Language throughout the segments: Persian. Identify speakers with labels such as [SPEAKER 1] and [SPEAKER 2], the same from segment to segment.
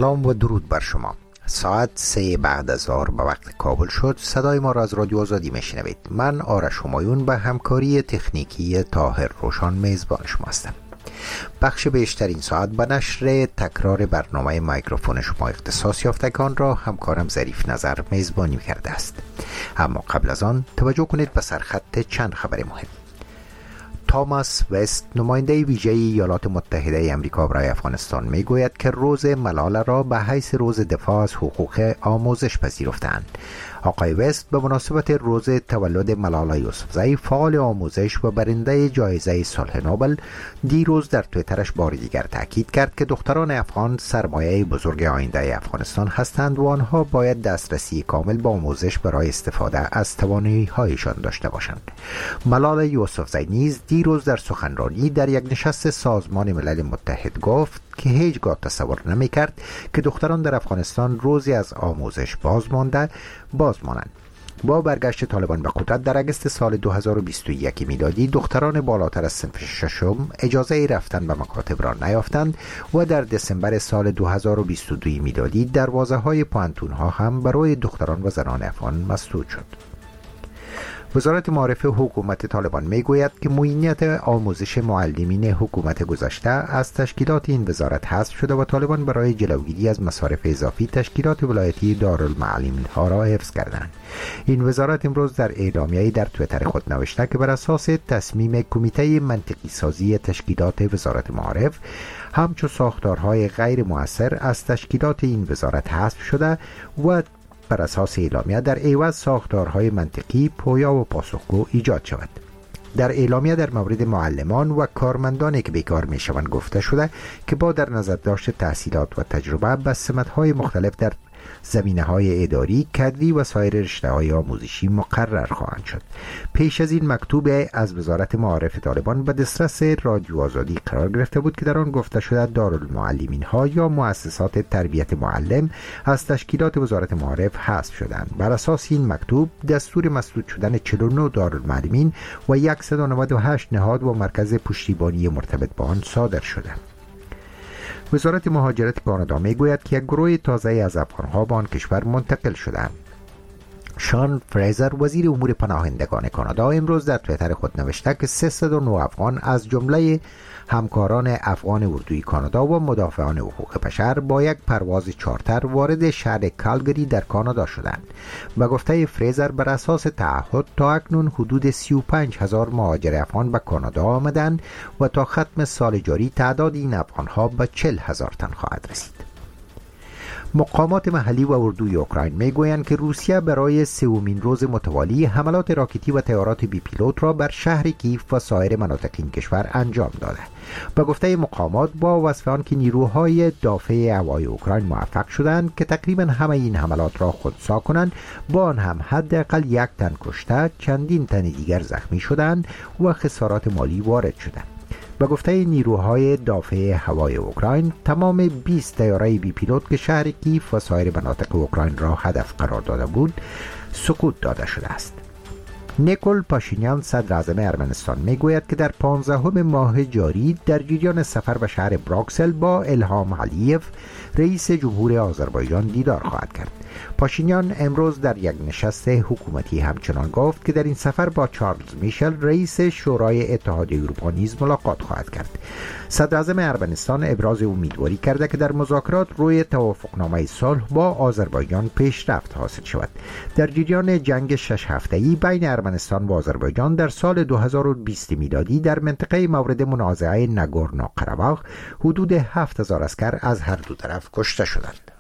[SPEAKER 1] سلام و درود بر شما. ساعت 3 بعد از ظهر به وقت کابل شد. صدای ما را از رادیو آزادی میشنوید. من آرش همایون به همکاری تکنیکی طاهر روشان میزبان شما هستم. بخش بیشتر این ساعت به نشر تکرار برنامه میکروفون شما اختصاص یافتگان را همکارم ظریف نظر میزبانی کرده است. اما قبل از آن توجه کنید به سرخط چند خبر مهم. تاماس وست، نماینده ویژه ایالات متحده آمریکا برای افغانستان، میگوید که روز ملاله را به حیث روز دفاع از حقوق آموزش پذیرفتند. آقای وست به مناسبت روز تولد ملاله یوسفزئی، فعال آموزش و برنده جایزه صلح نوبل، دیروز در توییترش بار دیگر تاکید کرد که دختران افغان سرمایه بزرگ آینده افغانستان هستند و آنها باید دسترسی کامل به آموزش برای استفاده از توانایی‌هایشان داشته باشند. ملاله یوسفزئی نیز دیروز در سخنرانی در یک نشست سازمان ملل متحد گفت که هیچگاه تصور نمی‌کرد که دختران در افغانستان روزی از آموزش بازمانند. با برگشت طالبان به قدرت در اگست سال 2021 میلادی، دختران بالاتر از صنف ششم اجازه رفتن به مکاتب را نیافتند و در دسامبر سال 2022 میلادی دروازه‌های پوهنتون‌ها هم برای دختران و زنان افغان مسدود شد. وزارت معارف حکومت طالبان میگوید که معینیت آموزش معلمین حکومت گذشته از تشکیلات این وزارت حذف شده و طالبان برای جلوگیری از مصارف اضافی تشکیلات ولایتی دارالمعلمین ها را حفظ کردند. این وزارت امروز در اعلامیه‌ای در توییتر خود نوشته که بر اساس تصمیم کمیته منطقی سازی تشکیلات وزارت معارف، همچون ساختارهای غیر مؤثر از تشکیلات این وزارت حذف شده و بر اساس اعلامیه در عوض ساختارهای منطقی، پویا و پاسخگو ایجاد شود. در اعلامیه در مورد معلمان و کارمندانی که بیکار میشوند گفته شده که با در نظر داشت تحصیلات و تجربه به سمت‌های مختلف در زمینه‌های اداری، کادری و سایر رشته‌های آموزشی مقرر خواهند شد. پیش از این مکتوب از وزارت معارف طالبان به دسترس رادیو آزادی قرار گرفته بود که در آن گفته شده دارالمعلمین‌ها یا مؤسسات تربیت معلم از تشکیلات وزارت معارف حذف شدند. بر اساس این مکتوب دستور مسدود شدن 49 دارالمعلمین و 198 نهاد و مرکز پشتیبانی مرتبط با آن صادر شده. وزارت مهاجرت کانادا میگوید که یک گروه تازه از افغان‌ها به آن کشور منتقل شدند. شان فریزر، وزیر امور پناهندگان کانادا، امروز در توییتر خود نوشته که 309 افغان از جمله همکاران افغان اردوی کانادا و مدافعان حقوق بشر با یک پرواز چارتر وارد شهر کالگری در کانادا شدند. به گفته فریزر، بر اساس تعهد تا اکنون حدود 35,000 مهاجر افغان به کانادا آمدند و تا ختم سال جاری تعداد این افغان‌ها به 40,000 تن خواهد رسید. مقامات محلی و اردوی اوکراین میگویند که روسیه برای سومین روز متوالی حملات راکتی و طیارات بی پیلوت را بر شهر کیف و سایر مناطق این کشور انجام داده. به گفته مقامات، با وصف آن که نیروهای دافع هوایی اوکراین موفق شدند که تقریبا همه این حملات را خنثی کنند، با آن هم حداقل 1 تن کشته، چندین تن دیگر زخمی شدند و خسارات مالی وارد شدند. به گفته نیروهای دافع هوای اوکراین، تمام 20 طیاره بی پیلوت که شهر کیف و سایر مناطق اوکراین را هدف قرار داده بود، سقوط داده شده است. نیکول پاشینیان، صدر اعظم ارمنستان، میگوید که در 15 ماه جاری در جریان سفر به شهر بروکسل با الهام علیف، رئیس جمهور آذربایجان، دیدار خواهد کرد. پاشینیان امروز در یک نشست حکومتی همچنان گفت که در این سفر با چارلز میشل، رئیس شورای اتحادیه اروپا، نیز ملاقات خواهد کرد. صدر اعظم ارمنستان ابراز امیدواری کرده که در مذاکرات روی توافقنامه صلح با آذربایجان پیشرفت حاصل شود. در جریان جنگ 6 هفته‌ای بین ارمنستان و آذربایجان در سال 2020 میلادی در منطقه مورد منازعه ناگورنو قره‌باخ حدود 7,000 عسکر از هر دو طرف کشته شدند.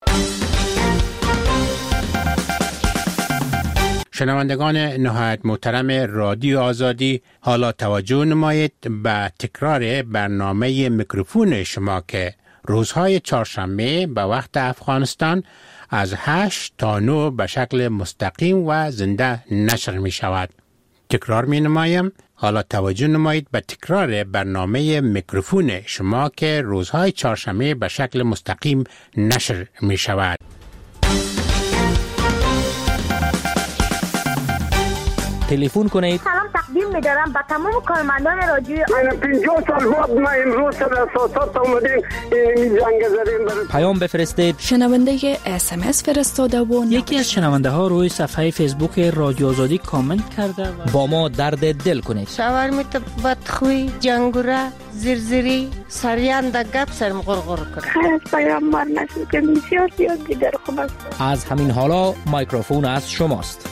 [SPEAKER 2] شنوندگان نهایت محترم رادیو آزادی، حالا توجه نمایید به تکرار برنامه میکروفون شما که روزهای چهارشنبه به وقت افغانستان از 8 تا 9 به شکل مستقیم و زنده نشر می شود. تکرار می نمایم. حالا توجه نمایید به تکرار برنامه میکروفون شما که روزهای چهارشنبه به شکل مستقیم نشر می شود.
[SPEAKER 3] تلفن کنید.
[SPEAKER 4] سلام تقدیم می‌دارم به تمام کارمندان رادیو.
[SPEAKER 5] من 50 سال بعد ما امروز در اساسات اومدیم این جنگ زدیم.
[SPEAKER 3] پیام بفرستید.
[SPEAKER 6] شنونده SMS فرستاده و
[SPEAKER 7] یکی از شنونده ها روی صفحه فیسبوک رادیو آزادی کامنت کرده و
[SPEAKER 3] با ما درد دل کنید.
[SPEAKER 8] شاورمیت بدخوی، جنگوره، زرزری، سریان در گپ سرم غرغر کنه.
[SPEAKER 4] خیلی از پیامبر نشد که بسیار زیادی در خوب است.
[SPEAKER 3] از همین حالا میکروفون از شماست.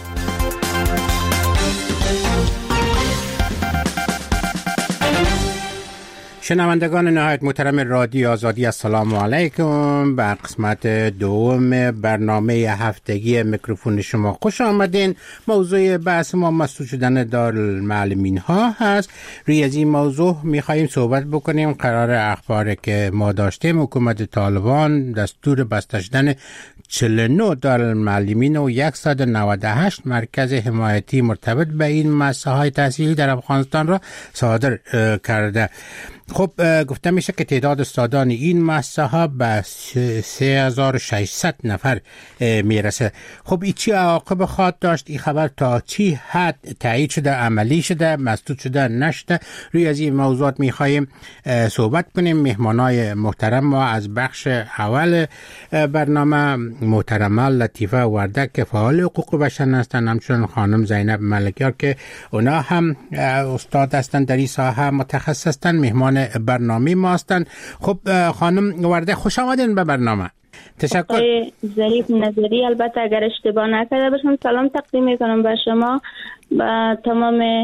[SPEAKER 2] شنوندگان نهایت محترم رادیو آزادی، السلام علیکم. به قسمت دوم برنامه هفتگی میکروفون شما خوش آمدین. موضوع بحث ما مسئول شدن دارالمعلمین ها هست. روی از این موضوع میخواییم صحبت بکنیم. قرار اخباری که ما داشتیم، حکومت طالبان دستور بسته شدن 49 دارالمعلمین و 198 مرکز حمایتی مرتبط به این مؤسسه‌های تحصیلی در افغانستان را صادر کرده. خب گفته میشه که تعداد استادان این مؤسسه‌ها به 3600 نفر میرسه. خب این چی عواقب خواهد داشت؟ این خبر تا چی حد تایید شده، عملی شده، مسدود شده، نشده؟ روی از این موضوعات میخواییم صحبت کنیم. مهمانای محترم ما از بخش اول برنامه محترمه لطیفه وردک که فعال حقوق بشر هستند، همچنین خانم زینب ملکیار که اونا هم استاد هستند در این ساحه، متخصص هستند، مهمان برنامه ما هستند. خب خانم وردک خوش آمدین به برنامه. تشکر.
[SPEAKER 9] ظریف نظری، البته اگر اشتباه نکرده باشم سلام تقدیم میکنم به شما، به تمام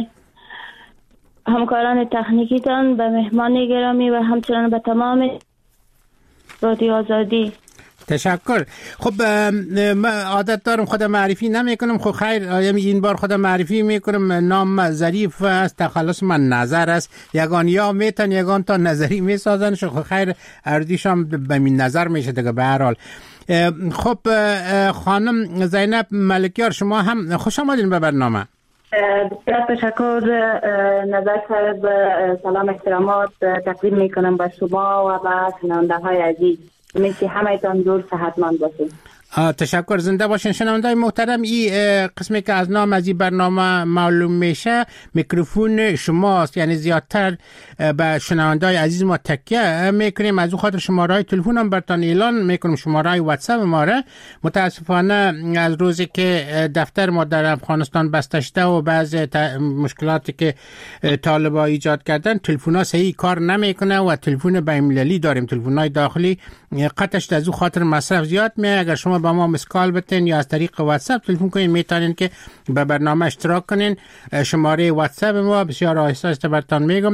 [SPEAKER 9] همکاران تکنیکیتان، به مهمان گرامی و همچنین به تمام رادیو آزادی.
[SPEAKER 2] تشکر. خب من عادت دارم خودم معرفی نمی کنم. خب خیر این بار خودم معرفی میکنم. نام ظریف است، تخلص من نظر است. یگان یا میتن یگان تا نظری میسازن. خب خیر اردیشم به من نظر میشه دیگه. به هر حال خب خانم زینب ملکیار، شما هم خوش آمدین به برنامه.
[SPEAKER 9] بسیار تشکر نظر صاحب. سلام احترامات تقدیم میکنم به شما و به شنونده های عزیز. مثل همه تان دور صحتمند باشید.
[SPEAKER 2] تشکر، زنده باشین. شنونده‌های محترم، این قسمی که از نام از این برنامه معلوم میشه میکروفون شماست، یعنی زیادتر به شنونده‌های عزیز ما تکیه میکنیم. از اون خاطر شماره های تلفن هم براتون اعلان میکنم، شماره های واتساپ ما را. متاسفانه از روزی که دفتر ما در افغانستان بسته شده و بعض مشکلاتی که طالبا ایجاد کردن، تلفن‌ها صحیح کار نمیکنه و تلفن بین‌المللی داریم، تلفن‌های داخلی قطعش از اون خاطر مصرف زیاد می. اگر شما با ما مسکال بتین یا از طریق واتساپ تلفن کنین، میتونین که به برنامه اشتراک کنین. شماره واتساپ ما بسیار آهسته آهسته براتون میگم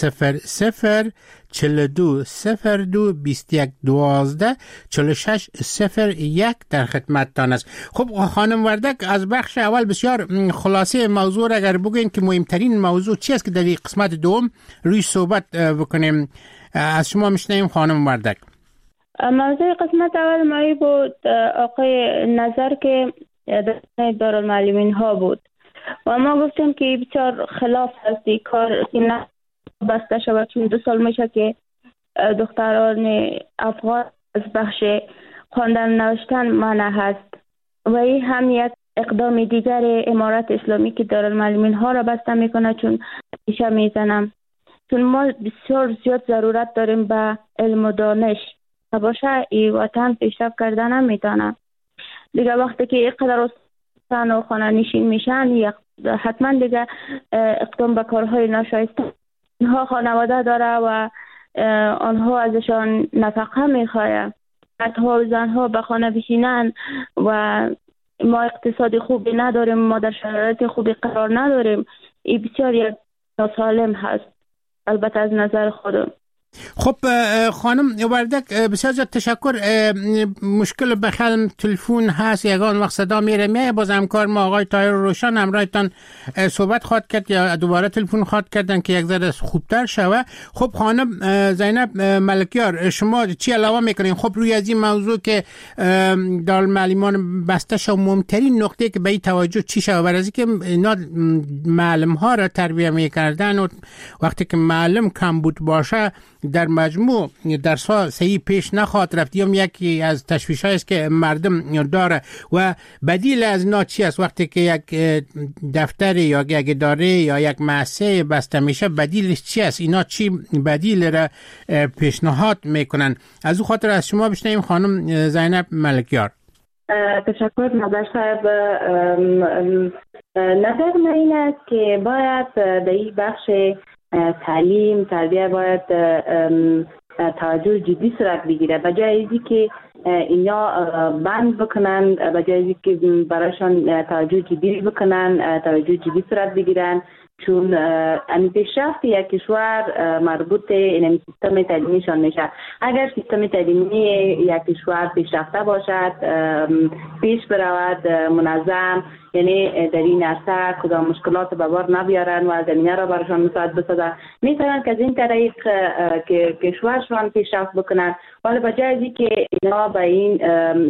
[SPEAKER 2] 0042 02 21 12 46 01 در خدمتتان است. خب خانم وردک، از بخش اول بسیار خلاصه موضوع را اگر بگین که مهمترین موضوع چی است که در قسمت دوم روی صحبت بکنیم، از شما میشنویم خانم وردک.
[SPEAKER 9] موضوع قسمت اول مایی بود آقای نظر که دارالمعلمین ها بود و ما گفتیم که بسیار خلاف است این کار که نه بسته شود، چون 2 سال میشه که دختران افغان از بخش خواندن نوشتن منع هست و این هم یک اقدام دیگر امارت اسلامی که دارالمعلمین ها را بسته میکنه. چون ایشه میزنم چون ما بسیار زیاد ضرورت داریم به علم و دانش، باشه این وطن پیشرفت کردن نمیتونه دیگه. وقتی که اینقدر استان و خانه نشین میشن، حتما دیگه اقدام به کارهای ناشایسته. اینها خانواده داره و آنها ازشان نفقه میخواه، مردها و زنها به خانه بشینن و ما اقتصادی خوبی نداریم، ما در شرایط خوبی قرار نداریم. این بسیار یک ناسالم هست، البته از نظر خودم.
[SPEAKER 2] خب خانم وردک بسیار زیاد تشکر. مشکل بخل تلفن هست، یگان وقت صدا میره باز همکار ما آقای طاهر روشن همراهتان صحبت خواهد کرد یا دوباره تلفن خواهد کردن که یک ذره خوبتر شوه. خب خانم زینب ملکیار، شما چی علاوه میکنین؟ خب روی از این موضوع که دارالمعلمان بسته شو، مهمترین نقطه که به این توجه چی شوه؟ برای اینکه اینا معلم ها را تربیه میکردن و وقتی که معلم کم بود باشه در مجموع درس‌ها صحیح پیش نخواهد رفت. یکی از تشویش‌هایی است که مردم داره و بدیل از اینا چی است؟ وقتی که یک دفتر یا یک اداره یا یک مؤسسه بسته میشه بدیلش چی است؟ اینا چی بدیل را پیشنهاد میکنن؟ از او خاطر از شما بشنویم خانم زینب ملکیار.
[SPEAKER 9] تشکر نظر صاحب. نظر من این است که باید در این بخش تعلیم تربیه باید توجه جدی صورت بگیره، به جای اینکه که اینا بند بکنن، به جای اینکه که برایشان توجه جدی بکنن، توجه جدی صورت بگیرن، چون این پیشرفت یک کشور مربوط این سیستم تعلیمیشان میشه. اگر سیستم تعلیمی یک کشور پیشرفته باشد، پیش برود، منظم، یعنی در این عرصه کدام مشکلات به بار نبیارن و زمینه را برایشان مساعد بسازن، میتونن که از این طریق که کشورشان پیشرفت بکنن. ولی به جای از اینکه اینا به این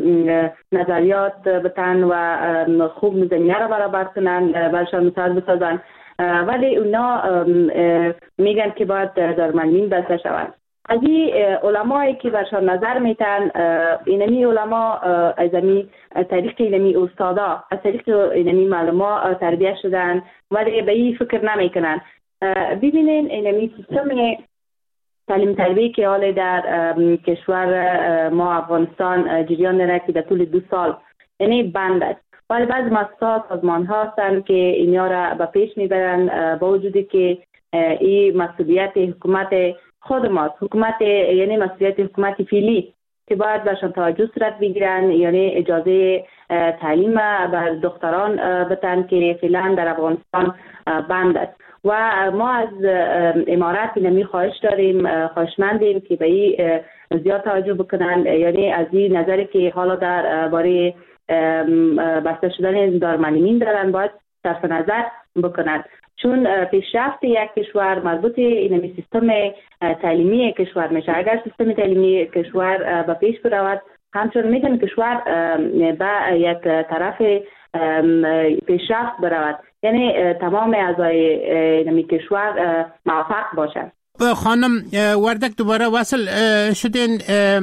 [SPEAKER 9] نظریات بتن و خوب زمینه را برابر کنن، برایشان مساعد بسازن، ولی اونا میگن که باید دارالمعلمین بسته شوند. از این علمایی که برشان نظر میتن، اینمی علما از این طریق اینمی استادا از طریق اینمی معلومات تربیه شدن، ولی به این فکر نمیکنن. ببینین اینمی سیستم تعلیم تربیه که حال در کشور ما افغانستان جریان داره که در طول 2 سال یعنی بند است، ولی بعض مؤسسات سازمان ها هستند که اینا را به پیش میبرن، با وجودی که این مسئولیت حکومت خود ماست، حکومت یعنی مسئولیت حکومت فعلی که باید برشان توجه صورت بگیرن، یعنی اجازه تعلیم بر دختران بتن که فعلا در افغانستان بند است. و ما از امارات نمی خواهش داریم، خواهشمندیم که به این زیاد توجه بکنن، یعنی از این نظری که حالا در باره بسته شدن دارالمعلمین دارن باید صرف نظر بکنند، چون پیشرفت یک کشور مربوط این سیستم تعلیمی کشور میشه. اگر سیستم تعلیمی کشور به پیش برود، همچون میتونه کشور به یک طرف پیشرفت برود، یعنی تمام اعضای کشور موفق باشند.
[SPEAKER 2] خانم وردک دوباره وصل شدین.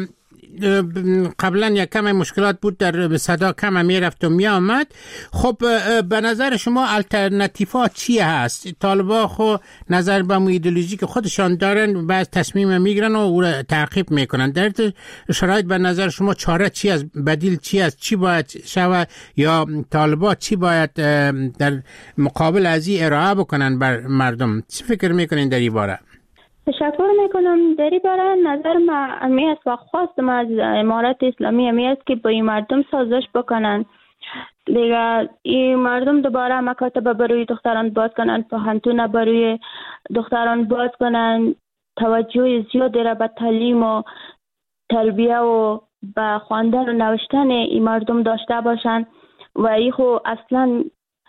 [SPEAKER 2] قبلا یک کم مشکلات بود، در صدا کم میرفت و میامد. خب به نظر شما الटरनेटिवा چی هست؟ طالبا خو نظر به ایدئولوژی که خودشان دارن بعض تصمیم میگیرن و او را تعقیب میکنن. در شرایط به نظر شما چاره چی است؟ بدیل چی است؟ چی باید شود؟ یا طالبا چی باید در مقابل از این ارائه بکنن بر مردم؟ چی فکر میکنین در این باره؟
[SPEAKER 9] تشکر میکنم. در این باره نظر ما امی است و خواست ما از امارت اسلامی امی است که با این مردم سازش بکنن دیگه. این مردم دوباره مکاتب بروی دختران باز کنن، پوهنتون بروی دختران باز کنن، توجه زیادی را به تعلیم و تربیه و به خواندن و نوشتن این مردم داشته باشن. و این خو اصلا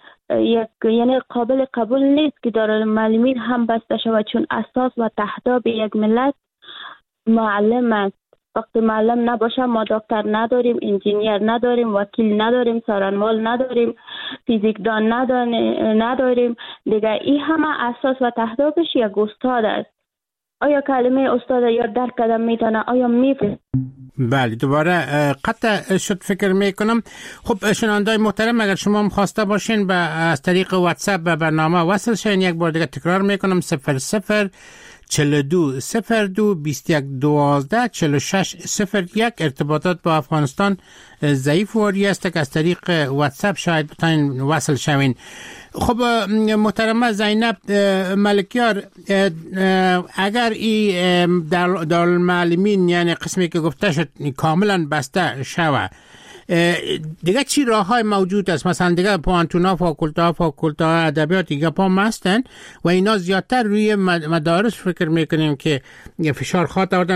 [SPEAKER 9] یعنی قابل قبول نیست که دارالمعلمین هم بسته شود، چون اساس و تهداب یک ملت معلم است. وقتی معلم نباشه ما دکتر نداریم، انجینیر نداریم، وکیل نداریم، سارنوال نداریم، فیزیکدان نداریم دیگه. این همه اساس و تهدابش یک استاد است. آیا کلمه استاد یا درک کردن میتونه؟ آیا میفهمه؟
[SPEAKER 2] بله دوباره قطع شد فکر میکنم. خب شنوندای محترم، اگر شما هم خواسته باشین به از طریق واتساپ به برنامه وصل شین، یک بار دیگه تکرار میکنم 00 42 02 21 12 46 01. ارتباطات با افغانستان ضعیف و عاری است که از طریق واتساپ شاید بتانین وصل شوین. خب محترمه زینب ملکیار، اگر این دارالمعلمین یعنی قسمی که گفته شد کاملا بسته شوه، دیگه چی راه های موجود است؟ مثلا دیگه پوهنتون‌ها، فاکولت‌ها ادبیات دیگه پا مستن و اینا زیادتر روی مدارس فکر میکنیم که فشار خواهد آوردن،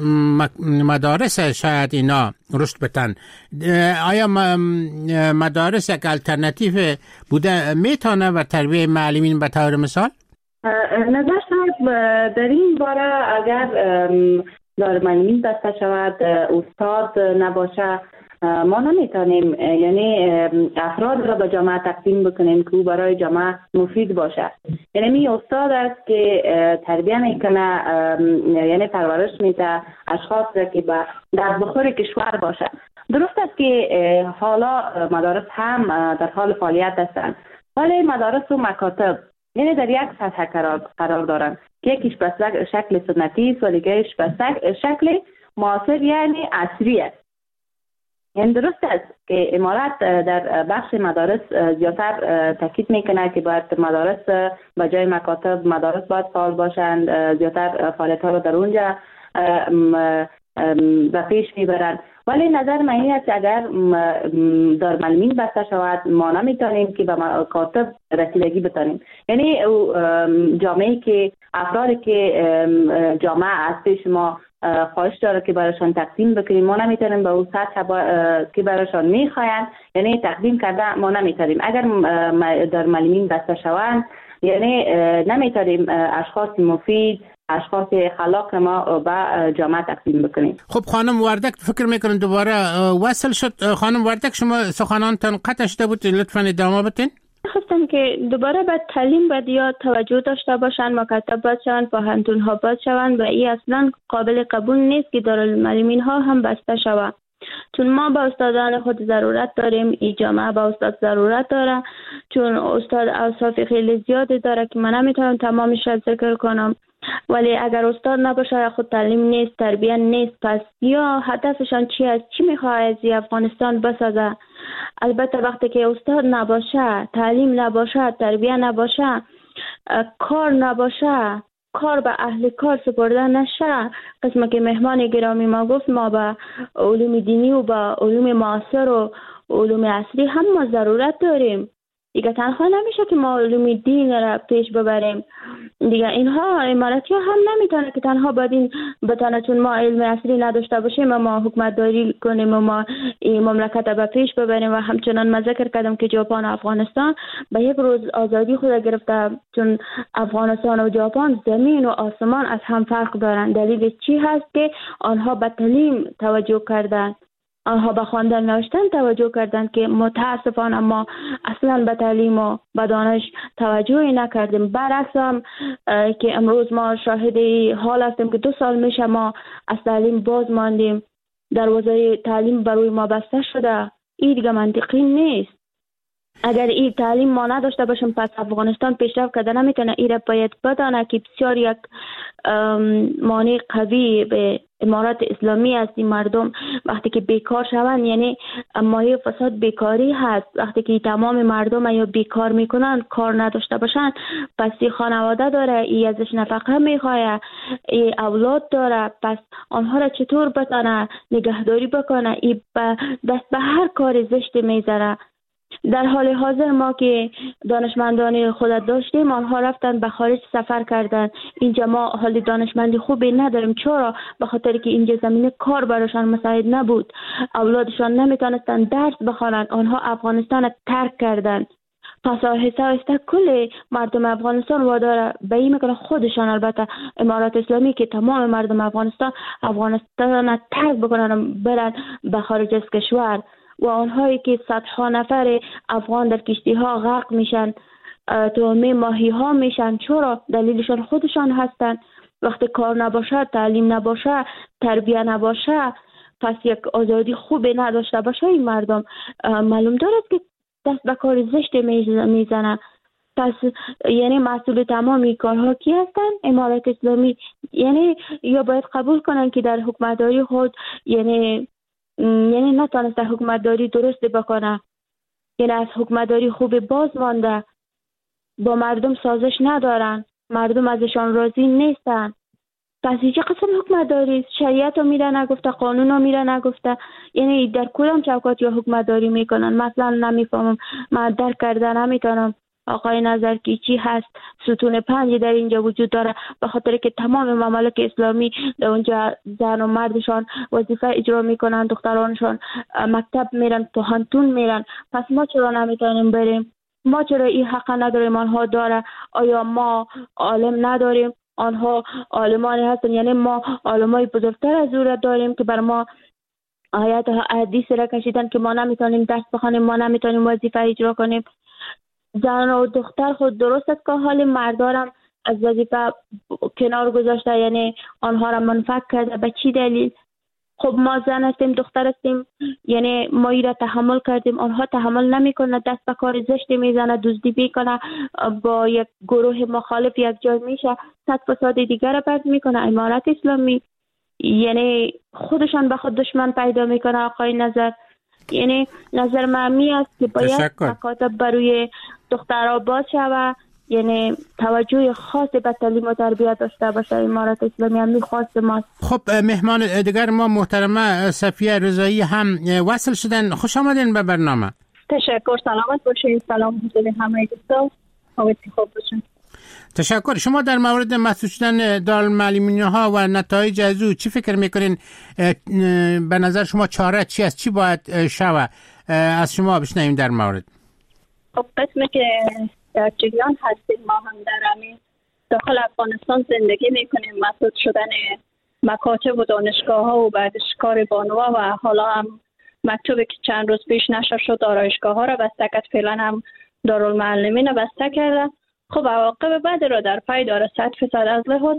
[SPEAKER 2] مدارس شاید اینا رشد بتن. آیا مدارس یک الटरनेटिव بوده میتونه و تربیه معلمین به طور مثال؟
[SPEAKER 9] نظر صاحب در این باره اگر دارالمعلمین بسته شود، استاد نباشه، ما نمیتونیم یعنی افراد را به جامعه تقدیم بکنیم که او برای جامعه مفید باشه. یعنی می استاد است که تربیه میکنه، یعنی پرورش میده اشخاص را که به دست بخور کشور باشه. درست است که حالا مدارس هم در حال فعالیت هستند، ولی مدارس و مکاتب یعنی در یک سطح قرار دارند که یکیش به شکل سنتی است و دیگهش به شکل معاصر یعنی عصری است. یعنی درست است که امارت در بخش مدارس زیادتر تاکید میکنه که باید مدارس به جای مکاتب مدارس باید فعال باشند، زیادتر فعالیت ها رو در اونجا به پیش میبرند. ولی نظر من این است اگر دارالمعلمین بسته شود ما نمیتونیم که به مکاتب رسیدگی بتانیم. یعنی جامعه که افرادی که جامعه از پیش ما خواهش داره که برایشان تقدیم بکنیم، ما نمیتونیم به اون سطح که برایشان میخواین یعنی تقدیم کرده ما نمیتونیم. اگر دارالمعلمین بسته شوند یعنی نمیتونیم اشخاص مفید، اشخاص خلاق ما به جامعه تقدیم بکنیم.
[SPEAKER 2] خب خانم وردک فکر میکنم دوباره وصل شد. خانم وردک شما سخنانتان قطع شده بود، لطفاً ادامه بدین.
[SPEAKER 9] خواستم که دوباره به تعلیم باید یا توجه داشته باشند، مکاتب باید شوند، پوهنتون ها باید شوند و این اصلا قابل قبول نیست که دارالمعلمین ها هم بسته شود. چون ما با استادان خود ضرورت داریم، این جامعه با استاد ضرورت داره، چون استاد اوصاف خیلی زیادی داره که من نمیتونم تمامش را ذکر کنم. ولی اگر استاد نباشه خود تعلیم نیست، تربیت نیست. پس یا هدفشان چی است؟ چی میخواه از افغانستان بسازه؟ البته وقتی که استاد نباشه، تعلیم نباشه، تربیت نباشه، کار نباشه، کار به اهل کار سپرده نشه، قسمه که مهمان گرامی ما گفت ما به علوم دینی و به علوم معاصر و علوم عصری هم ما ضرورت داریم. دیگه تنها نمیشه که ما علوم دین را پیش ببریم. دیگه اینها اماراتی ها هم نمیتونه که تنها بدین بتانه، چون ما علم عصری نداشته باشیم و ما حکومت داری کنیم و ما این مملکت را به پیش ببریم. و همچنان من ذکر کردم که ژاپن و افغانستان به یک روز آزادی خود گرفته، چون افغانستان و ژاپن زمین و آسمان از هم فرق دارن. دلیل چی هست؟ که آنها به تعلیم توجه کردند، آنها به خواندن نوشتن توجه کردند که متاسفانه ما اصلا به تعلیم و به دانش توجهی نکردیم. برعکس هم که امروز ما شاهد حال هستیم که 2 سال میشه ما از تعلیم باز ماندیم، دروازه تعلیم بروی ما بسته شده. این دیگه منطقی نیست. اگر این تعلیم ما نداشته باشیم پس افغانستان پیشرفت کرده نمیتونه. این را باید بدانه که بسیار یک مانع قوی به امارات اسلامی است. این مردم وقتی که بیکار شوند یعنی مایه فساد بیکاری هست. وقتی که تمام مردم یا بیکار میکنن، کار نداشته باشن، پس این خانواده داره، این ازش نفقه میخواه، این اولاد داره، پس آنها را چطور بتانه نگهداری بکنه؟ این دست به هر کار زشت میذاره. در حال حاضر ما که دانشمندان خود داشتیم آنها رفتن به خارج سفر کردن. اینجا ما حال دانشمندی خوبی نداریم. چرا؟ به خاطر که اینجا زمینه کار براشان مساعد نبود. اولادشان نمیتونستن درس بخوانند. آنها افغانستان ترک کردند. پس آهسته آهسته کل مردم افغانستان وادار به این میکنه خودشان، البته امارات اسلامی، که تمام مردم افغانستان ترک بکنن برن به خارج از کشور. و آنهایی که صدها نفر افغان در کشتی ها غرق میشن، تومه ماهی ها میشن. چرا؟ دلیلشان خودشان هستند. وقتی کار نباشه، تعلیم نباشه، تربیت نباشه، پس یک آزادی خوبی نداشته باشه این مردم، معلوم دارد که دست به کار زشت میزنه. پس یعنی مسئول تمامی کارها کی هستن؟ امارات اسلامی. یعنی یا باید قبول کنن که در حکومتداری خود یعنی نتونسته حکومتداری درست بکنه، یعنی از حکومتداری خوب باز مانده، با مردم سازش ندارن، مردم ازشان راضی نیستن. پس چه قسم حکومتداری؟ شریعت رو میره نگفته، قانون رو میره نگفته. یعنی در کدام چوکات یا حکومتداری میکنن؟ مثلا نمیفهمم، من درک کرده نمیتونم. آقای نظرکی چی هست؟ ستون 5 در اینجا وجود داره، به خاطر که تمام ممالک اسلامی در اونجا زن و مردشان وظیفه اجرا میکنن، دخترانشان مکتب میرن، پوهنتون میرن. پس ما چرا نمیتونیم بریم؟ ما چرا این حق نداریم؟ آنها داره. آیا ما عالم نداریم؟ آنها عالمانی هستن. یعنی ما عالمای بزرگتر از او را داریم که بر ما آیات حدیث را کشیدن که ما نمیتونیم درس بخونیم، ما نمیتونیم وظیفه اجرا کنیم. زن و دختر خود درست است که حال مردارم از وظیفه کنار گذاشته، یعنی آنها را منفک کرده. به چی دلیل؟ خب ما زن هستیم، دختر هستیم، یعنی ما ای را تحمل کردیم، آنها تحمل نمیکنه، دست به کار زشتی میزنه، دزدی میکنه، با یک گروه مخالف یک جای میشه، صد فساد دیگر را برد میکنه. امارت اسلامی یعنی خودشان به خود دشمن پیدا میکنه. آقای نظر، یعنی نظر معمی است که باید مکاتب بروی دخترها باز شود، یعنی توجه خاص به تعلیم و تربیت داشته باشه. امارت اسلامی هم میخواست ماست.
[SPEAKER 2] خب مهمان دیگر ما محترمه صفیه رضایی هم وصل شدن. خوش آمدین به برنامه.
[SPEAKER 10] تشکر، سلامت باشین. سلام حضور همه دوستان، امیدوارم خوب باشین.
[SPEAKER 2] تشکر. شما در مورد مسئول شدن دارالمعلمین‌ها و نتایج از او چی فکر میکنین؟ به نظر شما چاره چی است؟ چی باید شود؟ از شما بشنویم در مورد.
[SPEAKER 10] خب قسمی که در جریان هستیم، ما هم در همین داخل افغانستان زندگی میکنیم. مسئول شدن مکاتب و دانشگاه ها و بعدش کار بانوا و حالا هم مکتوبی که چند روز پیش نشر شد آرایشگاه ها را بسته کرد، فعلا هم دارالمعلمین را بسته کرده. خب عواقب بعد را در پی داره. 100% از لحاظ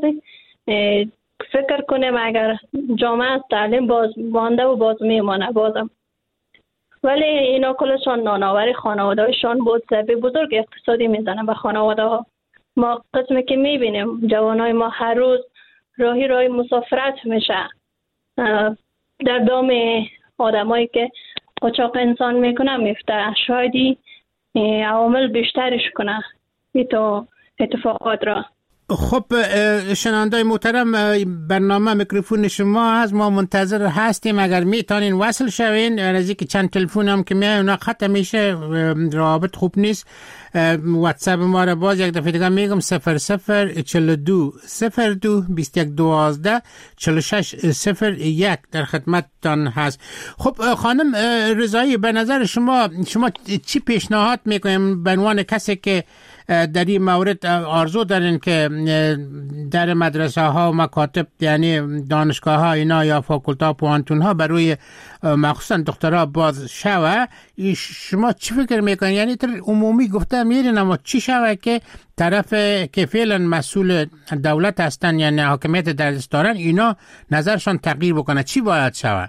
[SPEAKER 10] فکر کنیم اگر جامعه از تعلیم باز مانده و باز میمانه بازم، ولی اینا کلشان نانآوری خانواده‌شان بود، ضربه بزرگ اقتصادی میزنه به خانواده ها. ما قسمی که میبینیم جوانای ما هر روز راهی مسافرت میشه در دام آدمایی که قاچاق انسان میکنه میفته. شایدی عوامل بیشترش کنه تو اتفاقات را.
[SPEAKER 2] خب شنوندای محترم، برنامه میکروفون شما هست، ما منتظر هستیم. اگر میتونین وصل شوین، از اینکه چند تلفن هم که میای اونا خط میشه، رابط خوب نیست. واتساپ ما را باز یک دفعه دیگه میگم 0042 02 21 12 46 01 در خدمتتان هست. خب خانم رضایی، به نظر شما چی پیشنهاد میکنیم به عنوان کسی که در این مورد آرزو دارین که در مدرسه ها و مکاتب، یعنی دانشگاه ها اینا یا فاکولته ها پوانتون ها برای مخصوصا دخترها باز شوه، شما چی فکر میکنین؟ یعنی تر عمومی گفته میرین، اما چی شوه که طرف که فعلا مسئول دولت هستن یعنی حاکمیت در دست دارن اینا نظرشان تغییر بکنه؟ چی باید شوه؟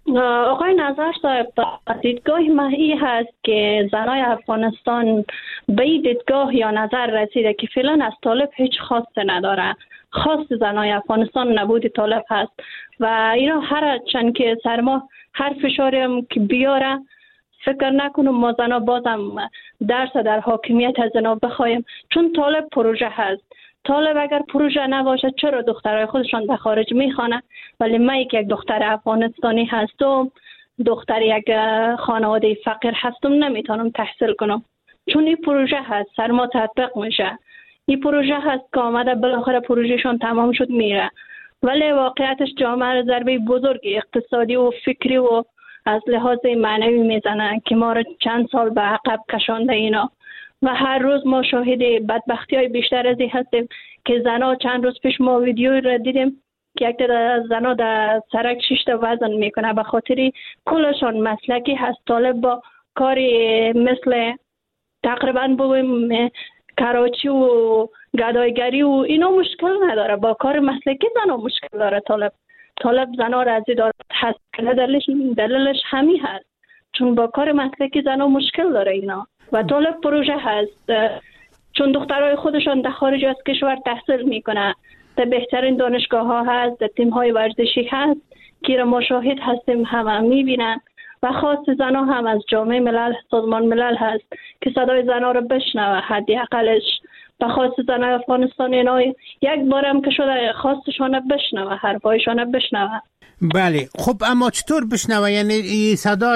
[SPEAKER 10] آقای نظر صاحب، دیدگاه ماهی هست که زنای افغانستان به دیدگاه یا نظر رسیده که فعلا از طالب هیچ خواسته نداره. خواست زنای افغانستان نبود طالب هست و اینا هر چند که سرما هر فشاری هم که بیاره فکر نکنم ما زنا بازم درس در حاکمیت از زنا بخوایم، چون طالب پروژه هست. طالب اگر پروژه نباشه چرا دخترای خودشان در خارج میخوانه؟ ولی من یک دختر افغانستانی هستم، دختر یک خانواده فقیر هستم، نمیتونم تحصیل کنم چون این پروژه هست، سرما تطبیق میشه. این پروژه هست که آمده بالاخره پروژهشون تمام شد میره، ولی واقعیتش جامعه را ضربه بزرگ اقتصادی و فکری و از لحاظ معنوی میزنن که ما را چند سال به عقب کشانده اینا. و هر روز ما شاهد بدبختی های بیشتر از این هستیم که زنا، چند روز پیش ما ویدیوی را دیدیم که یک در زنا در سرک 6 تا وزن میکنه، به خاطر کلشان مسلکی هست. طالب با کاری مثل تقریبا بگویم کراچی و گدایگری و اینا مشکل نداره، با کار مسلکی زنا مشکل داره. طالب زنا را از دارد هست که دلیلش همین هست، چون با کار مسلکی زنا مشکل داره اینا. و طالب پروژه هست چون دخترای خودشان در خارج از کشور تحصیل میکنه، در بهترین دانشگاه ها هست، در تیم های ورزشی هست که را ما شاهد هستیم، همه میبینن. و خاص زنا هم از جامعه ملل، سازمان ملل هست که صدای زنا را بشنوه، حدی اقلش به خاص زنای افغانستان اینا یک بارم که شده خواستشان بشنوه، حرفایشان بشنوه.
[SPEAKER 2] بله. خب اما چطور بشنوه؟ یعنی صدا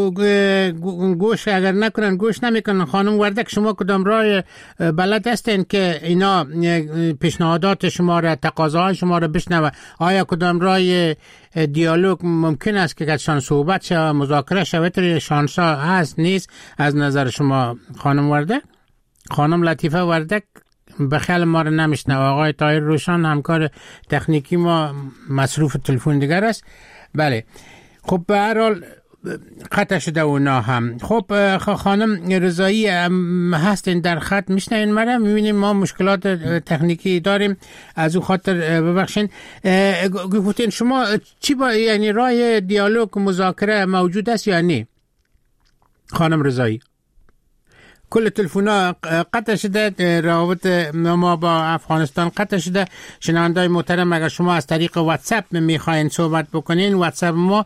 [SPEAKER 2] گوش اگر نکنن، گوش نمیکنن. خانم وردک، شما کدام راه بلد هستین که اینا پیشنهادات شما را، تقاضاهای شما را بشنوه؟ آیا کدام راه دیالوگ ممکن است که کسان صحبت شود، مذاکره شود؟ شانسا هست نیست از نظر شما خانم وردک؟ خانم لطیفه وردک بخیال ما رو نمیشنوه. آقای طاهر روشن همکار تکنیکی ما مصروف تلفن دیگر است. بله. خب به هر حال قطع شده اونا هم. خب خانم رضایی هستین در خط، میشنین مرا؟ میبینیم ما مشکلات تکنیکی داریم، از اون خاطر ببخشین. گفتین شما چی یعنی راه دیالوگ مذاکره موجود است یا نه خانم رضایی؟ کل تلفونا قطع شده، روابط ما با افغانستان قطع شده. شنوندای محترم اگر شما از طریق واتساپ میخواین صحبت بکنین، واتساپ ما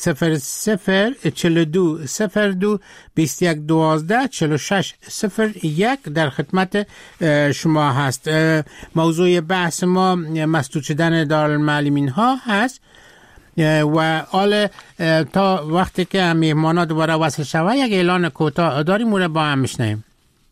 [SPEAKER 2] 0042 02 21 12 46 01 در خدمت شما هست. موضوع بحث ما مسدود شدن دارالمعلمین ها هست و حال تا وقتی که مهمانا دوباره وصل شوه یک اعلان کوتاه داریم، رو با هم میشنیم.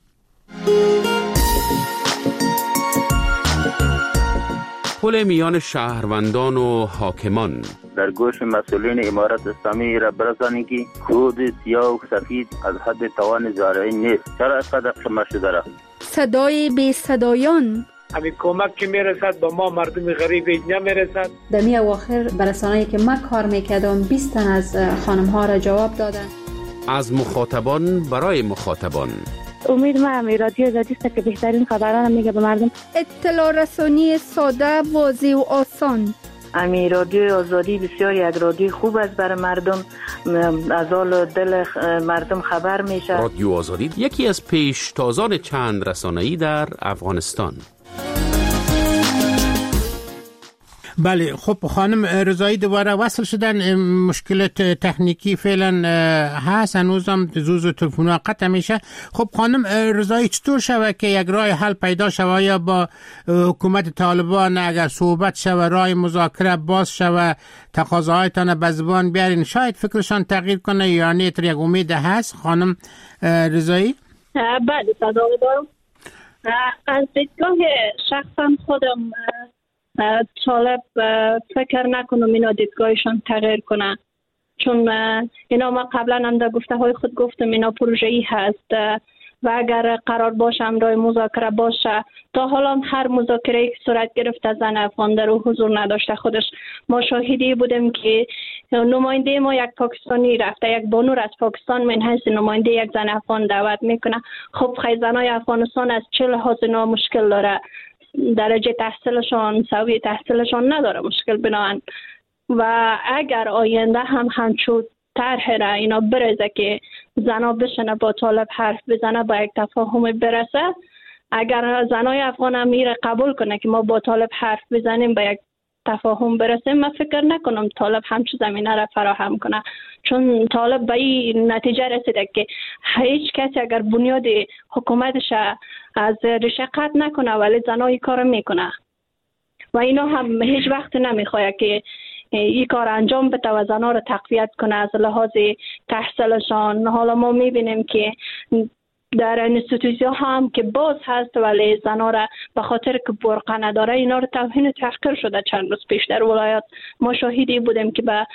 [SPEAKER 11] پل میان شهروندان و حاکمان.
[SPEAKER 12] در گوش مسئولین امارت اسلامی را برسانید که خود سیاه و سفید از حد توان زارعی نیست. چرا اینقدر خمه شده را؟
[SPEAKER 6] صدای بی صدایان.
[SPEAKER 13] همین کمک که میرسد با ما مردم غریب نمیرسد.
[SPEAKER 14] در می اواخر برسانه‌ای که من کار میکردم 20 تن از خانم ها را جواب دادن.
[SPEAKER 11] از مخاطبان برای مخاطبان.
[SPEAKER 4] امید ما همی رادیو آزادی است که بهترین خبران میگه به مردم.
[SPEAKER 6] اطلاع رسانی ساده، واضح و آسان.
[SPEAKER 15] امی رادیو آزادی بسیار یک رادیو خوب است برای مردم، از حال دل مردم خبر میشه.
[SPEAKER 11] رادیو آزادی یکی از پیشتازان چند رسانه‌ای در افغانستان.
[SPEAKER 2] بله خب خانم رضایی دوباره وصل شدن، مشکلات تکنیکی فعلا هست، هنوزم زوز تلفن قطع میشه. خب خانم رضایی چطور شوه که یک راه حل پیدا شوه یا با حکومت طالبان اگر صحبت شوه، راه مذاکره باز شوه، تقاضاهایتان به زبان بیارین، شاید فکرشان تغییر کنه یا نه؟ یک امید هست خانم رضایی؟
[SPEAKER 10] بله صدا دارم. از دیدگاه شخصا خودم طالب فکر نکنم اینا دیدگاهشان تغییر کنه، چون اینا ما قبلا هم در گفته های خود گفتم اینا پروژه‌ای هست و اگر قرار باشه امرای مذاکره باشه، تا حالا هر مذاکره‌ای که صورت گرفت زن افغان در حضور نداشته خودش. ما شاهدی بودیم که نماینده ما یک پاکستانی رفته، یک بانو از پاکستان من حیث نماینده یک زن افغان دعوت میکنه. خب خیلی زنای افغانستان از چه لحاظ اینا مشکل داره؟ درجه تحصیلشان، سویه تحصیلشان نداره مشکل بناهن. و اگر آینده هم همچون طرح را اینا برزه که زنا بشنه با طالب حرف بزنه، با یک تفاهم برسه، اگر زنای افغان هم میره قبول کنه که ما با طالب حرف بزنیم به یک تفاهم برسیم، من فکر نکنم طالب همچون زمینه را فراهم کنه، چون طالب به این نتیجه رسیده که هیچ کسی اگر بنیاد حکومتش از ریشه قطع نکنه ولی زنای کار میکنه و اینا هم هیچ وقت نمیخواد که این کار انجام بده و زنها را تقویت کنه از لحاظ تحصیلشان. حالا ما میبینیم که در انستیتوسیون هم که باز هست ولی زنها را به خاطر که برقه نداره اینا را توهین و تحقیر شده. چند روز پیش در ولایات ما شاهدی بودیم که به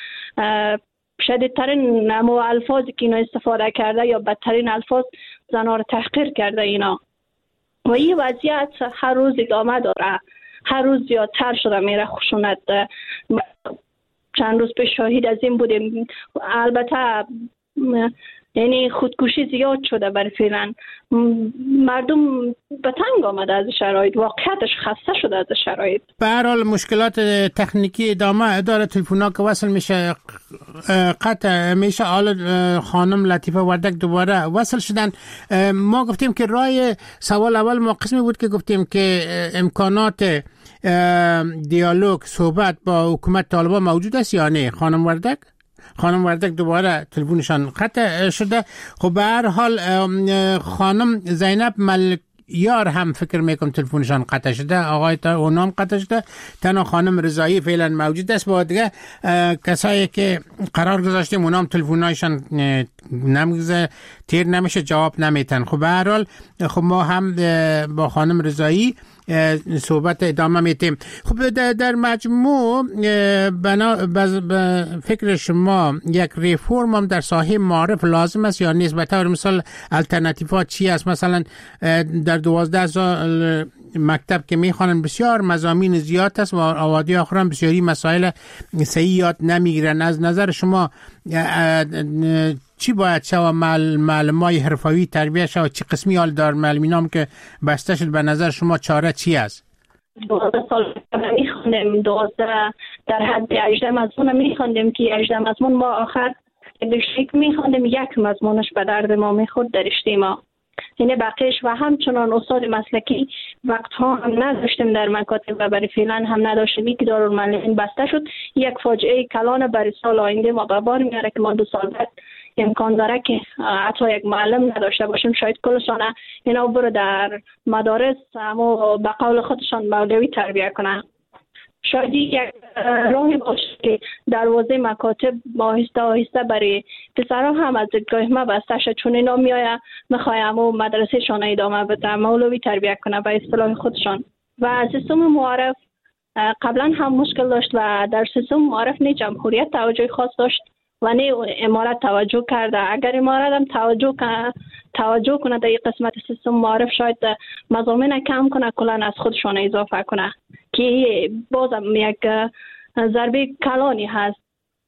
[SPEAKER 10] شدیدترین الفاظی که اینا استفاده کرده یا بدترین الفاظ زنها را تحقیر کرده اینا. و این وضعیت هر روز ادامه داره، هر روز زیادتر شده میره خشونت. چند روز پیش شاهد از این بودیم. البته یعنی خودکشی زیاد شده برای فعلا مردم به تنگ آمده از شرایط، واقعیتش خسته شده از شرایط.
[SPEAKER 2] به هر حال مشکلات تکنیکی ادامه داره، تلفن‌ها که وصل میشه قطع میشه. حالا خانم لطیفه وردک دوباره وصل شدن. ما گفتیم که راه سوال اول ما قسمی بود که گفتیم که امکانات دیالوگ صحبت با حکومت طالبان موجود است یا نه. خانم وردک دوباره تلفنشان قطع شده. خب به هر حال خانم زینب ملیار هم فکر میکنم تلفنشان قطع شده، آقای اونام قطع شده، تنها خانم رضایی فعلا موجود است. با دیگه کسایی که قرار گذاشتیم اونام تلفنایشان نمیگذاره، تیر نمیشه، جواب نمیتن. خب به هر حال خب ما هم با خانم رضایی صحبت ادامه میتیم. خب در مجموع فکر شما یک ریفورم هم در ساحه معارف لازم است یا نیست؟ به طور مثال الटरनेटिव्ها چی است؟ مثلا در 12 سال مکتب که میخوانن بسیار مضامین زیاد است و آوادی آخر هم بسیاری مسائل صحیح یاد نمیگیرن. از نظر شما چی باید شود معلمای حرفوی تربیت شود؟ چی قسمی حال دار معلمین هم که بسته شد؟ به نظر شما چاره چی است؟
[SPEAKER 10] 12 سال میخوندیم، 12 در حد 18 مضمون میخوندیم که 18 مضمون ما آخر دشتیک میخوندیم، یک مضمونش به درد ما میخورد در رشته ما. یعنی بقیش و همچنان استاد مسلکی وقت ها هم نداشتیم در مکاتب و برای فعلا هم نداشتیم که دارالمعلمین بسته شد. یک فاجعه کلان برای سال آینده ما به بار میاره که ما 2 سال بعد امکان داره که حتی یک معلم نداشته باشیم. شاید کلشان اینا برو در مدارس اما به قول خودشان مولوی تربیه کنن. شاید یک راهی باشه که دروازه مکاتب آهسته آهسته برای پسرها هم از دیدگاه ما بسته شد، چون اینا میخوایم و مدرسه شان ادامه بده، مولوی تربیه کنه به اصطلاح خودشان. و سیستم معارف قبلا هم مشکل داشت و در سیستم معارف نه جمهوریت توجه خاص داشت و نه امارت توجه کرده. اگر امارت هم توجه کنه در این قسمت سیستم معارف، شاید مضامین کم کنه، کلان از خودشان اضافه کنه که بازم یک ضربه کلانی هست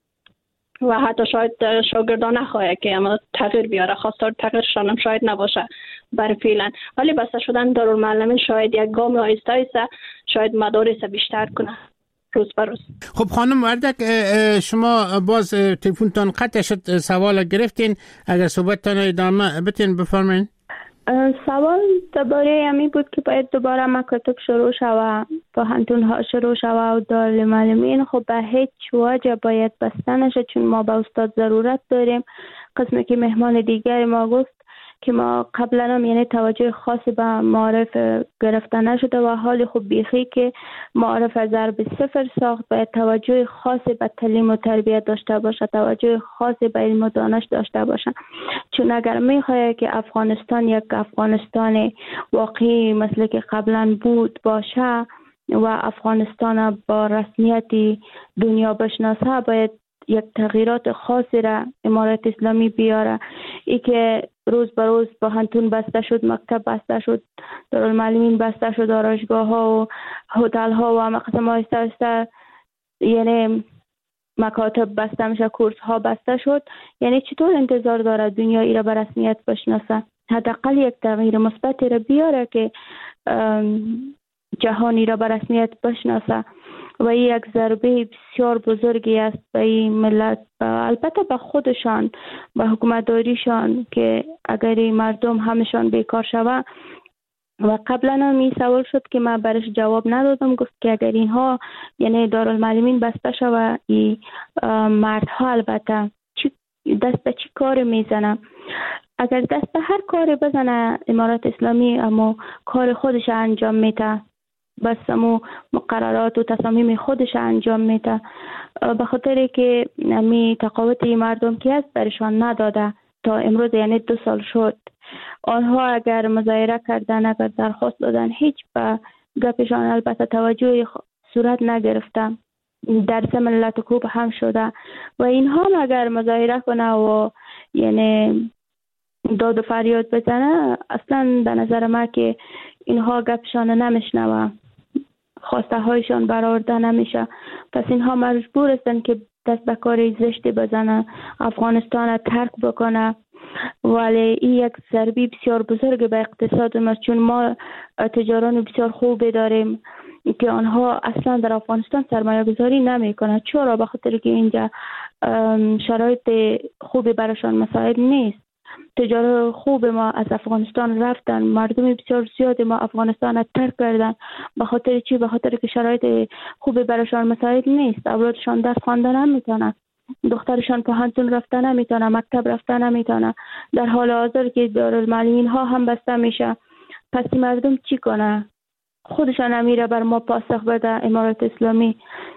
[SPEAKER 10] و حتی شاید شاگردان نخواهد که اما تغییر بیاره، خواستار تغییرشان هم شاید نباشه برای فعلا. ولی بسته شدن دارالمعلمین شاید یک گام آهسته آهسته شاید مدارس بیشتر کنه روز به روز.
[SPEAKER 2] خب خانم وردک، شما باز تلفنتان قطع شد، سوال گرفتین، اگر صحبتتان ادامه بتین بفرمایید.
[SPEAKER 9] سوال درباره همی بود که باید دوباره مکاتب شروع شود، پوهنتون ها شروع شود و دارالمعلمین خب به هیچ وجه باید بسته نشه، چون ما به استاد ضرورت داریم. قسمی که مهمان دیگر ما گفت که ما قبلا هم یعنی توجه خاصی به معارف گرفته نشده و حال خوب بیخی که معارف از ضرب 0 ساخت، باید توجه خاصی به تعلیم و تربیت داشته باشه، توجه خاصی به علم و دانش داشته باشه. چون اگر میخواد که افغانستان یک افغانستان واقعی مثل که قبلا بود باشه و افغانستان با رسمیت دنیا بشناسه، باید یک تغییرات خاصی را امارت اسلامی بیاره. ای که روز به روز پوهنتون بسته شد، مکتب بسته شد، دارالمعلمین بسته شد، آرایشگاه ها و هتل ها و همه قسم آهسته یعنی مکاتب بسته میشه، کورس ها بسته شد. یعنی چطور انتظار داره دنیا ای را به رسمیت بشناسه؟ حداقل یک تغییر مثبتی را بیاره که جهانی را به رسمیت بشناسه و این یک ضربه بسیار بزرگی است به این ملت، البته به خودشان، به حکومتداریشان، که اگر این مردم همشان بیکار شود. و قبلا هم این سوال شد که من برش جواب ندادم، گفت که اگر اینها یعنی دارالمعلمین بسته شود، این مردها البته دست به چی کار میزنه؟ اگر دست به هر کاری بزنه امارت اسلامی اما کار خودش انجام میده، بس امو مقررات و تصامیم خودش انجام میده، به خاطر که می تقاوت مردم که است برشان نداده تا امروز، یعنی 2 سال شد. آنها اگر مظاهره کردن، اگر درخواست دادن، هیچ به گپشان البته توجه صورت نگرفته، درس ملت کوب هم شده و اینها هم اگر مظاهره کنه و یعنی داد و فریاد بزنه، اصلا به نظر ما که اینها گپشان نمیشنوه، خواسته هایشان برآورده نمیشه. پس اینها مجبور هستند که دست به کار زشتی بزنه، افغانستان را ترک بکنه. ولی این یک ضربه بسیار بزرگ به اقتصاد ما، چون ما تجاران بسیار خوبی داریم که آنها اصلا در افغانستان سرمایه گذاری نمی کنند. چرا؟ به خاطر که اینجا شرایط خوبی براشان مساعد نیست. تجار خوب ما از افغانستان رفتن، مردم بسیار زیاد ما افغانستان را ترک کردن. به خاطر چی؟ به خاطر که شرایط خوبی براشان مساعد نیست. اولادشان درس خواندن نمیتونن، دخترشان پوهنتون رفتن نمیتونه، مکتب رفتن نمیتونه، در حال حاضر که دارالمعلمین ها هم بسته میشه. پس مردم چی کنه؟ خودشان امیره بر ما پاسخ بده امارت اسلامی.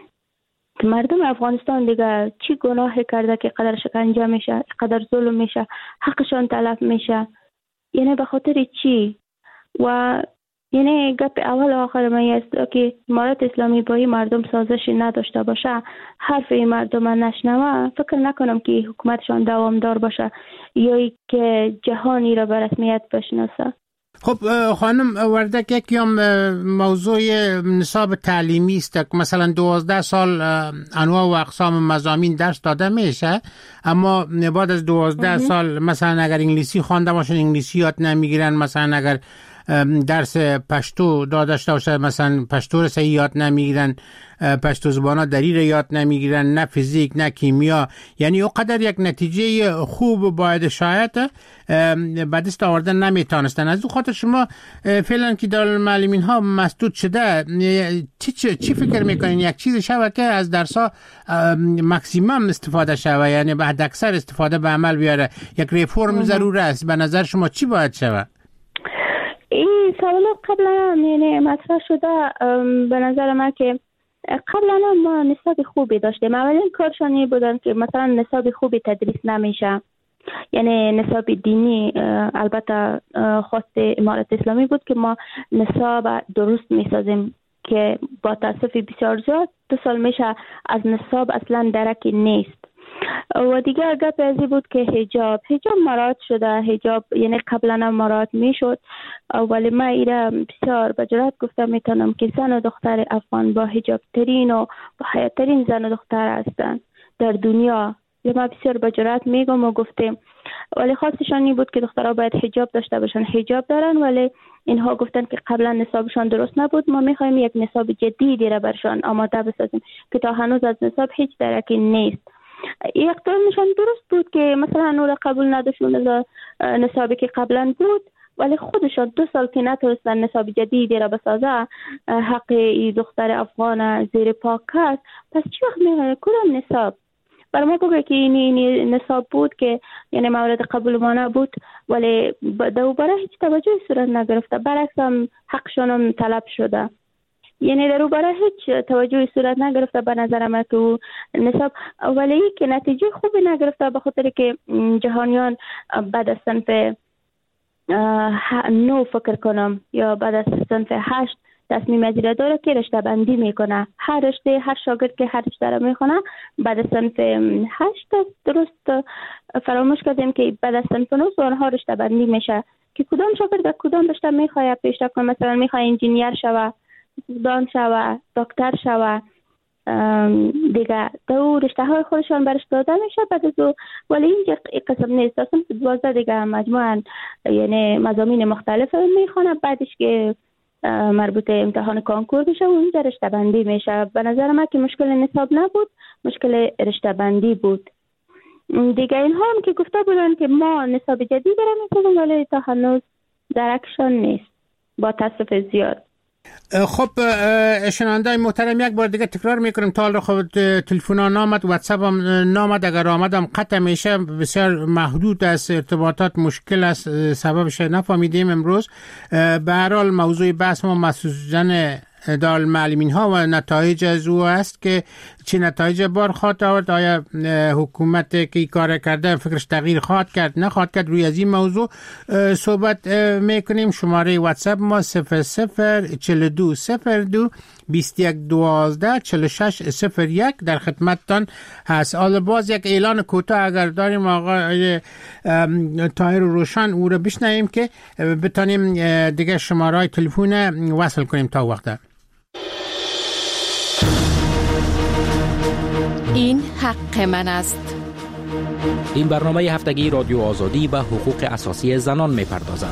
[SPEAKER 9] مردم افغانستان دیگه چی گناهی کرده که قدر شکنجه میشه، قدر ظلم میشه، حقشان تلف میشه؟ یعنی به خاطر چی؟ و یعنی گپ اول و آخر من است که امارت اسلامی با این مردم سازشی نداشته باشه، حرف این مردم نشنوه، فکر نکنم که حکومتشان دوامدار باشه یا که جهانی را به رسمیت بشناسه.
[SPEAKER 2] خب خانم وردک، یکم موضوع نصاب تعلیمی است که مثلا 12 سال انواع و اقسام مضامین درس داده میشه، اما بعد از 12 سال مثلا اگر انگلیسی خوانده باشن انگلیسی یاد نمیگیرن، مثلا اگر درس پشتو داشته باشه مثلا پشتو رو صحیح یاد نمیگیرن، پشتو زبانا دری رو یاد نمیگیرن، نه فیزیک نه کیمیا. یعنی اونقدر یک نتیجه خوب باید شاید به دست آوردن نمیتونستن. از اون خاطر شما فعلا که دارالمعلمین ها مسدود شده، چی فکر میکنین یک چیز شوه که از درس ها مکسیمم استفاده شوه، یعنی به حد اکثر استفاده به عمل بیاره؟ یک ریفورم ضرور است. به نظر شما چی باید شوه؟
[SPEAKER 9] این سوالات قبلا یعنی مطرح شده. به نظر من که قبلا ما نصاب خوبی داشتیم. اولین کارشانی بودن که مثلا نصاب خوبی تدریس نمیشه، یعنی نصاب دینی البته خواست امارت اسلامی بود که ما نصاب درست میسازیم که با تاسف بسیار زیاد 2 سال میشه از نصاب اصلا درکی نیست. و دیگر گپ ازی بود که حجاب مراد شده. حجاب یعنی قبلا مراد میشد، ولی من ایره بسیار بجرات گفتم میتونم که زن و دختر افغان با حجاب ترین و با حیات ترین زن و دختر هستن در دنیا. ما بسیار بجرات میگم و گفتیم، ولی خواستشان این بود که دخترها باید حجاب داشته باشن. حجاب دارن ولی اینها گفتن که قبلا نصابشان درست نبود، ما میخوایم یک نصاب جدیدی را برشان آماده بسازیم که تا هنوز از نصاب هیچ درکی نیست. اقدامشان درست بود که مثلا نور قبول نداشتون از نصابی که قبلا بود، ولی خودشان 2 سال که نتونستن نصاب جدیدی را بسازه، حق ای دختر افغان زیر پا کرد. پس چی وقت میگه کدام نصاب؟ برای ما بگه که این نصاب بود که یعنی مورد قبول ما نبود، ولی دوباره هیچ توجهی صورت نگرفته، برعکس هم حقشان هم طلب شده. یعنی در برای هیچ توجهی صورت نگرفته به نظر من که نصاب، ولی که نتیجه خوبی نگرفته به خاطر که جهانیان بعد از صنف 9 فکر کنم یا بعد از صنف 8 تصمیم ازیره داره که رشته بندی میکنه. هر رشته هر شاگرد که هر رشته را میخونه بعد از صنف 8 درست فراموش کردیم که بعد از صنف 9 آنها رشته بندی میشه که کدام شاگرد کدام رشته میخواد پیشرفت کنه. مثلا میخواد انجینیر شوه، دان شوه، دکتر شوه، دیگه دو رشته های خودشان برش داده میشه بعد از او. ولی اینجا قسم نیست، اصلا 12 دیگه مجموعا یعنی مضامین مختلف میخونه، بعدش که مربوط امتحان کانکور میشه و اینجا رشته بندی میشه. به نظر من که مشکل نصاب نبود، مشکل رشته بندی بود. دیگه اینها هم که گفته بودن که ما نصاب جدید را میسازیم، ولی تا هنوز درکشان نیست با تاسف زیاد.
[SPEAKER 2] خب شنونده‌های محترم، یک بار دیگه تکرار میکنم تا حالا خب تلفن‌ها نامد، واتساپ هم نامد، اگر آمدم قطع میشه، بسیار محدود است، ارتباطات مشکل است، سببش نفهمیدیم امروز. به هر حال موضوع بحث ما مسئولین دارالمعلمین ها و نتایج از او است که چه نتایج بار خواهد آورد، آیا حکومت که کار کرده فکرش تغییر خواهد کرد نخواهد کرد. روی از این موضوع صحبت میکنیم. شماره واتساپ ما 004202 2112 4601 در خدمتتان هست. حالا باز یک اعلان کوتاه اگر داریم آقای طاهر روشن او رو بشنویم که بتانیم دیگه شماره های تلفن وصل کنیم تا وقت.
[SPEAKER 16] این حق من است.
[SPEAKER 3] این برنامه هفتگی رادیو آزادی به حقوق اساسی زنان می‌پردازد.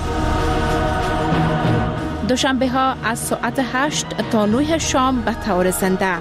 [SPEAKER 16] دوشنبه ها از ساعت 8 تا 9 شام به طور زنده.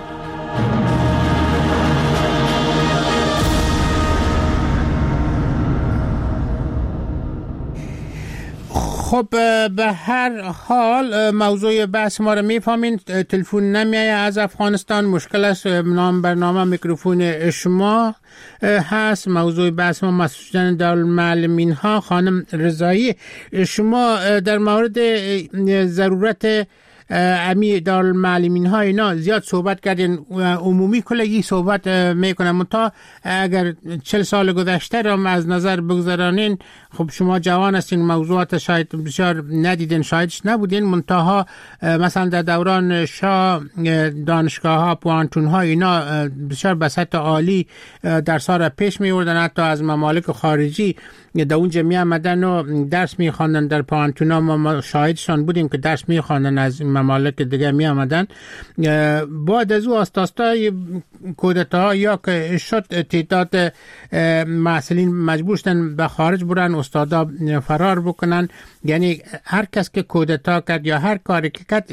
[SPEAKER 2] خب به هر حال موضوع بحث ما رو میفهمین. تلفن نمیایه از افغانستان، مشکل است. برنامه میکروفون شما هست. موضوع بحث ما مسئولین دارالمعلمین ها. خانم رضایی، شما در مورد ضرورت امی دارالمعلمین ها اینا زیاد صحبت کردین، عمومی کلگی صحبت میکنم. تا اگر 40 سال گذشته را از نظر بگذارانین، خب شما جوان هستین، موضوعات شاید بسیار ندیدین، شاهدش نبودین. منتها مثلا در دوران شاه دانشگاه ها، پوانتون ها اینا بسیار به سطح عالی درس ها را پیش می بردن، حتی از ممالک خارجی در اونجا می آمدن و درس می خواندن در پانتونا. ما شاهدشان بودیم که درس می خواندن، از ممالک دیگه می آمدن. بعد از او آستاستای کودتا یا که شد تعداد محصلین مجبور شدن به خارج برن، استادا فرار بکنن. یعنی هر کس که کودتا کرد یا هر کاری که کرد،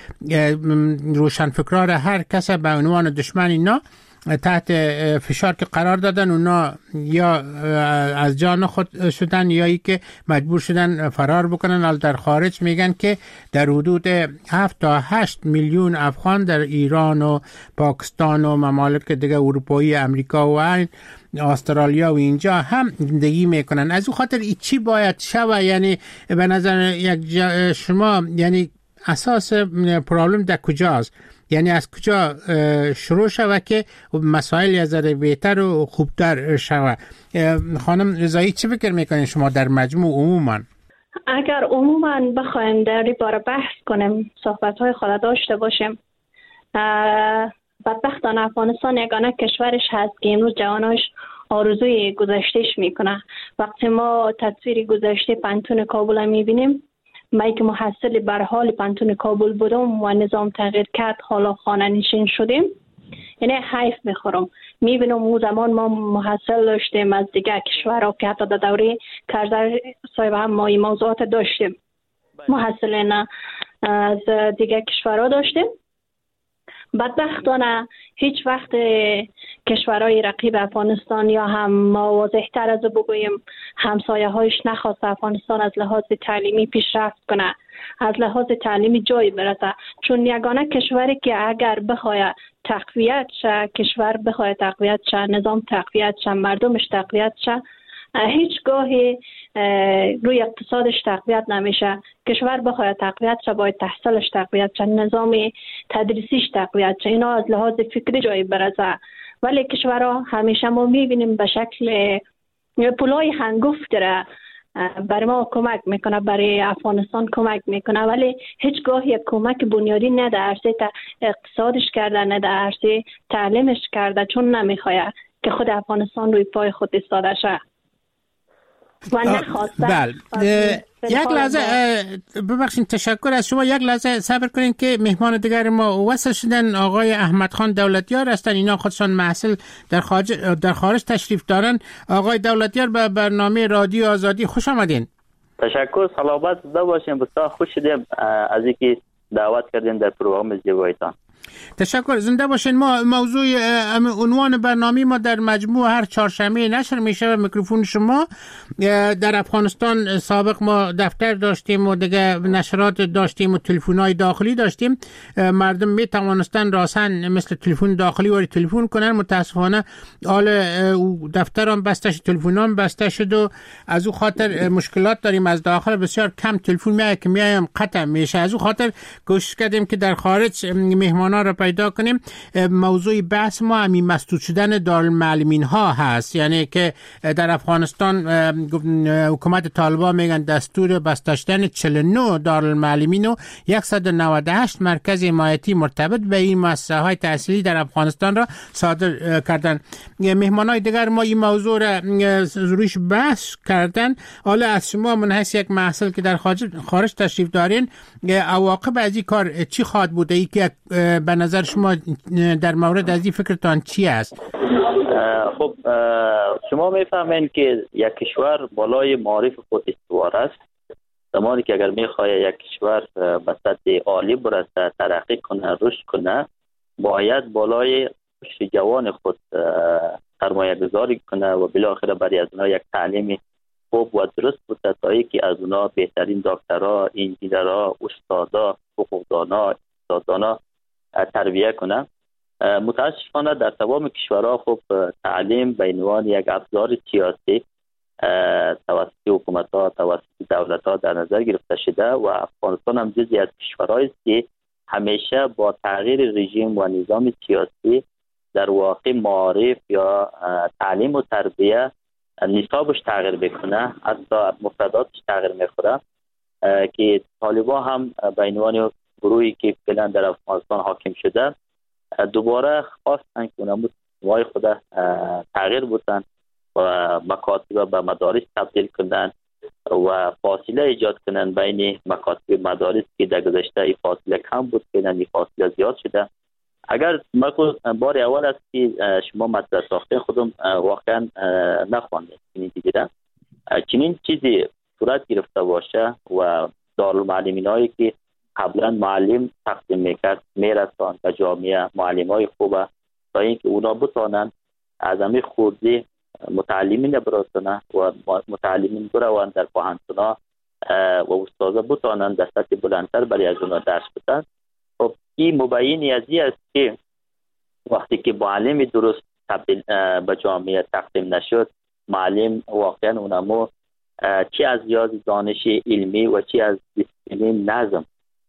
[SPEAKER 2] روشنفکران هر کس به عنوان دشمن اینا تحت فشار که قرار دادن، اونا یا از جان خود شدن یا ای که مجبور شدن فرار بکنن. حال در خارج میگن که در حدود 7 تا 8 میلیون افغان در ایران و پاکستان و ممالک دیگه اروپایی، امریکا و استرالیا و اینجا هم زندگی میکنن. از اون خاطر چی باید شوه؟ یعنی به نظر شما یعنی اساس پرابلم در کجاست؟ یعنی از کجا شروع شوه که مسائل از بهتر و خوبتر شوه؟ خانم رضایی چی فکر میکنین شما در مجموع عموما؟
[SPEAKER 10] اگر عموما بخوایم در این باره بحث کنیم، صحبت‌های خود داشته باشیم، بدبختانه افغانستان یگانه کشورش هست که امروز جواناش آرزوی گذشتهش میکنه. وقتی ما تصویر گذشته پانتون کابل میبینیم، من که محصل بر حال پانتون کابل بودم و نظام تغییر کرد، حالا خانه نشین شدیم، یعنی حیف میخورم. میبینم اون زمان ما محصل داشتیم از دیگه کشورها که حتی در دوره کرزر صاحب هم ما این موضوعات داشتیم، محصلین از دیگه کشورها داشتیم. بدبختانه هیچ وقت کشورهای رقیب افغانستان یا هم ما واضح‌تر از بگوییم همسایه هایش نخواست افغانستان از لحاظ تعلیمی پیشرفت کنه، از لحاظ تعلیمی جایی برسه. چون یگانه کشوری که اگر بخواد تقویت شه، کشور بخواد تقویت شه، نظام تقویت شه، مردمش تقویت شه، هیچگاهی روی اقتصادش تقویت نمیشه. کشور بخواد تقویت شه باید تحصیلش تقویت شه، نظام تدریسیش تقویت شه، اینا از لحاظ فکری جایی برسه. ولی کشورها همیشه ما میبینیم به شکل پولای هنگفت داره، برای ما کمک میکنه، برای افغانستان کمک میکنه، ولی هیچگاه یک کمک بنیادی نه در عرصه اقتصادش کرده، نه در عرصه تعلیمش کرده، چون نمیخواد که خود افغانستان روی پای خود ایستاده شه و نخواسته.
[SPEAKER 2] بله. یک لحظه ببخشید، تشکر از شما. یک لحظه صبر کنین که مهمان دیگر ما وصل شدن. آقای احمد خان دولتیار هستن، اینا خودشان محصل در خارج تشریف دارن. آقای دولتیار به برنامه رادیو آزادی خوش آمدین.
[SPEAKER 12] تشکر، سلامت باشین. بسیار خوش شدیم از اینکه دعوت کردین در پروگرام زیبایتان.
[SPEAKER 2] تشکر، زنده باشین. ما موضوع عنوان برنامه ما در مجموع هر چهارشنبه نشر میشه میکروفون شما. در افغانستان سابق ما دفتر داشتیم و دیگه نشرات داشتیم و تلفن‌های داخلی داشتیم. مردم می توانستن راسن مثل تلفن داخلی وری تلفن کنن. متاسفانه حال دفتر هم بسته شد، تلفن هم بسته شد و از او خاطر مشکلات داریم. از داخل بسیار کم تلفن میاد که میایم قطع میشه. از او خاطر کوشش کردیم که در خارج مهمانا را پیدا کنیم. موضوع بحث ما همین مسدود شدن دارالمعلمین ها هست، یعنی که در افغانستان حکومت طالبان میگن دستور بسته شدن 49 دارالمعلمین و 198 مرکز حمایتی مرتبط به این مؤسسه های تحصیلی در افغانستان را صادر کردن. مهمانای دیگر ما این موضوع را رویش بحث کردن. حالا از شما من حیث یک محصل که در خارج تشریف دارین، عواقب از این کار چی خواهد بوده؟ ای که به نظر شما در مورد از این فکرتان چی است؟
[SPEAKER 12] خب شما میفهمین که یک کشور بالای معارف خود استوار است. زمانی که اگر میخواد یک کشور به سطح عالی برسه، ترقی کنه، رشد کنه، باید بالای رشد جوان خود سرمایه گذاری کنه و بالاخره برای از اونها یک تعلیم خوب و درست بوده تا ای که از اونها بهترین دکترها، انجینرها، استادا، حقوقدانا، اقتصاددانا تربیه کنه. متاسفانه در تمام کشورها خب تعلیم به عنوان یک ابزار سیاسی توسط حکومت‌ها، توسط دولت‌ها در نظر گرفته شده و افغانستان هم جزئی از کشورهایی است که همیشه با تغییر رژیم و نظام سیاسی در واقع معارف یا تعلیم و تربیه نصابش تغییر بکنه، حتی مفرداتش تغییر میخوره که طالبان هم به عنوان گروهی که فعلا در افغانستان حاکم شده، دوباره خواستن که نمود نوای خود تغییر بودن و مکاتب به مدارس تبدیل کردن و فاصله ایجاد کنن بین مکاتب مدارس که در گذشته این فاصله کم بود که این فاصله زیاد شده. اگر بار اول است که شما مطلب ساخته خودم واقعا نخوانده چنین چیزی صورت گرفته باشه و دارالمعلمین هایی که قبلا معلم تقدیم میکرد میرسان به جامعه معلم های خوبه تا اینکه اونا بتانن از همه خورده متعلمین برسانه و متعلمین بروان در پوهنتونا و استادا بتانن در سطح بلندتر برای از اونا درس بدن. خب این مبینی از این است که وقتی که معلم درست به جامعه تقدیم نشد، معلم واقعا اونمو چی از ریاض دانش علمی و چی از دیسپلین نظم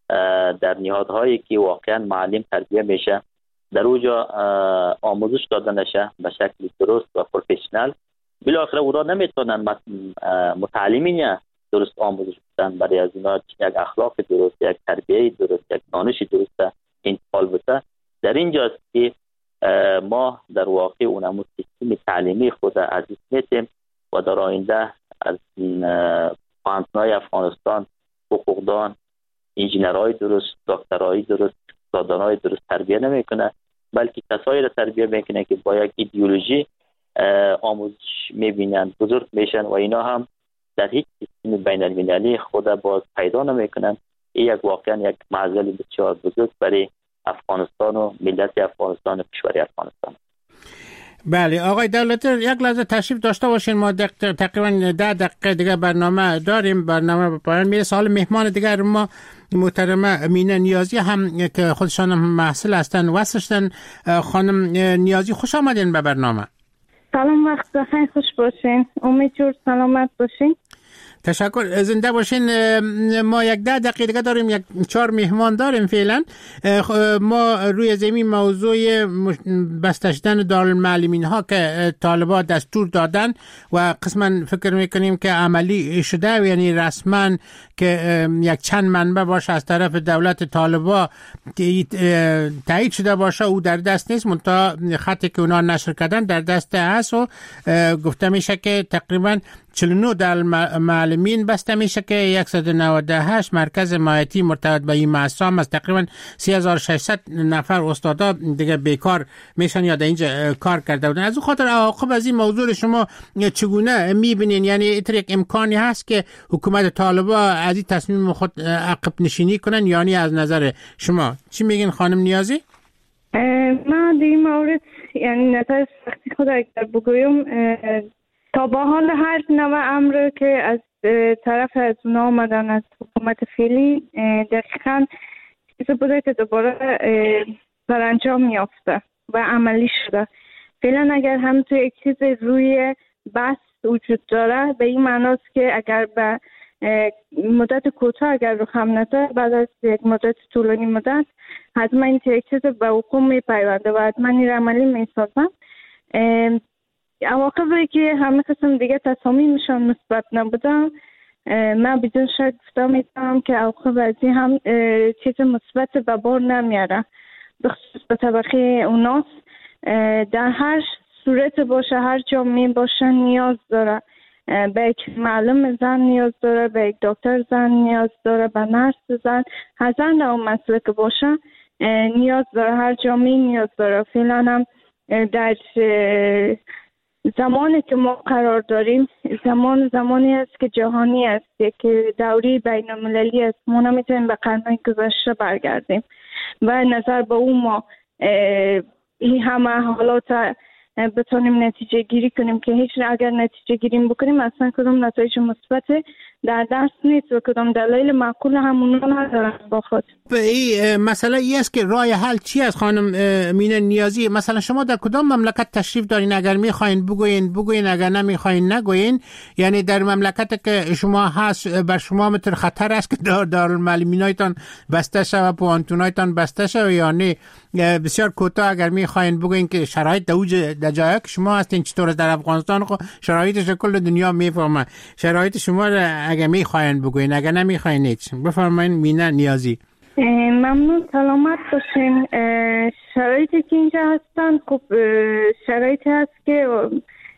[SPEAKER 12] در نهادهایی که واقعا معلم تربیه میشه در اوجا آموزش داده نشه به شکل درست و پروفشنال، بالاخره اونا نمیتونن متعلمین درست آموزش بدن برای از اینا یک اخلاق درست، یک تربیه درست، یک دانش درست انتقال بده. در اینجاست که ما در واقع اونمو سیستم تعلیمی خود عزیز میتیم و در آینده از پوهنتون‌های افغانستان حقوقدان، انجینرهای درست، دکترهای درست، اقتصاددانهای درست تربیه نمیکنه، بلکه کسایی را تربیه میکنه که با یک ایدئولوژی آموزش میبینن، بزرگ میشن و اینا هم در هیچ سیستم بین المللی خود باز پیدا نمیکنن. این یک واقعا یک معضل بسیار بزرگ برای افغانستان و ملت افغانستان و کشور افغانستان.
[SPEAKER 2] بله آقای دولتی، یک لحظه تشریف داشته باشین، ما تقریبا 10 دقیقه دیگه برنامه داریم، برنامه به پایان میرسه. حالا مهمان دیگر ما محترمه مینه نیازی هم که خودشان هم محصل هستن وصل شدن. خانم نیازی خوش آمدین به برنامه.
[SPEAKER 9] سلام، وقت بخیر، خوش باشین، امیدوار سلامت باشین.
[SPEAKER 2] تشکر، زنده باشین. ما 10 دقیقه دیگه داریم، 4 مهمان داریم فعلا. ما روی زمین موضوع بسته شدن دارالمعلمین ها که طالبان دستور دادن و قسما فکر میکنیم که عملی شده، یعنی رسما که یک چند منبع باشه از طرف دولت طالبان تایید شده باشه او در دست نیست، منتها خطی که اونا نشر کردن در دست هست و گفته میشه که تقریبا 49 دارالمعلمین بسته میشه که 198 مرکز مایتی مرتبط به این مؤسسه است. تقریبا 3600 نفر استادا دیگه بیکار میشن یا در اینجا کار کرده بودن. از اون خاطر عواقب از این موضوع شما چگونه میبینین؟ یعنی ایتر یک امکانی هست که حکومت طالبان از این تصمیم خود عقب نشینی کنن، یعنی از نظر شما چی میگین خانم نیازی؟
[SPEAKER 9] من در این مورد یعنی نظر سختی خود اگر بگویم، تا با حال هر نوع امر که از طرف از اونا آمدن از حکومت فعلی دقیقاً چیز بوده که دوباره سرانجام یافته و عملی شده. فعلا اگر هم توی یک چیز روی بحث وجود داره، به این معناست که اگر به مدت کوتاه اگر رو هم نده، بعد از یک مدت طولانی مدت حتما این یک چیز به حکومت میپیونده و حتما این عملی میسازن. عواقبی که همه قسم دیگه تصامیمشان مثبت نبودن، من بدون شک گفته میتونم که عواقب از این هم چیز مثبت به بار نمیاره، بخصوص به طبقه اوناست. در هر صورت باشه، هر جامعه باشه، نیاز داره به یک معلم زن، نیاز داره به یک دکتر زن، نیاز داره به نرس زن، هزار نوع مسلک باشه نیاز داره، هر جامعه نیاز داره. فعلا هم در زمانی که ما قرار داریم، زمانی است که جهانی است، که دوری بین المللی است. ما نمیتونیم به قرنهای گذشته برگردیم و نظر به اون ما این همه حالات بتونیم نتیجه گیری کنیم که هیچ اگر نتیجه گیری بکنیم اصلا کدام نتایج مثبت در دست نیست و کدام دلایل معقول همون ندارن با خود.
[SPEAKER 2] این مسئله ای است که راه حل چی است خانم مینه نیازی؟ مثلا شما در کدام مملکت تشریف دارین؟ اگر میخواین بگوین، اگر نمیخواین نگوین. یعنی در مملکت که شما هست بر شما متر خطر است که دارالمعلمینایتان بسته شود و پوهنتونایتان بسته شود، یعنی بسیار کوتاه اگر میخواین بگوین که شرایط در جایی که شما هستین چطور در افغانستان خو شرایطش کل دنیا میفهمه. شرایط شما اگر میخواین بگوین، اگر نمیخواین هیچ. بفرمایید مینه نیازی.
[SPEAKER 9] ممنون، سلامت باشین. شرایطی که اینجا هستن خب شرایطی هست که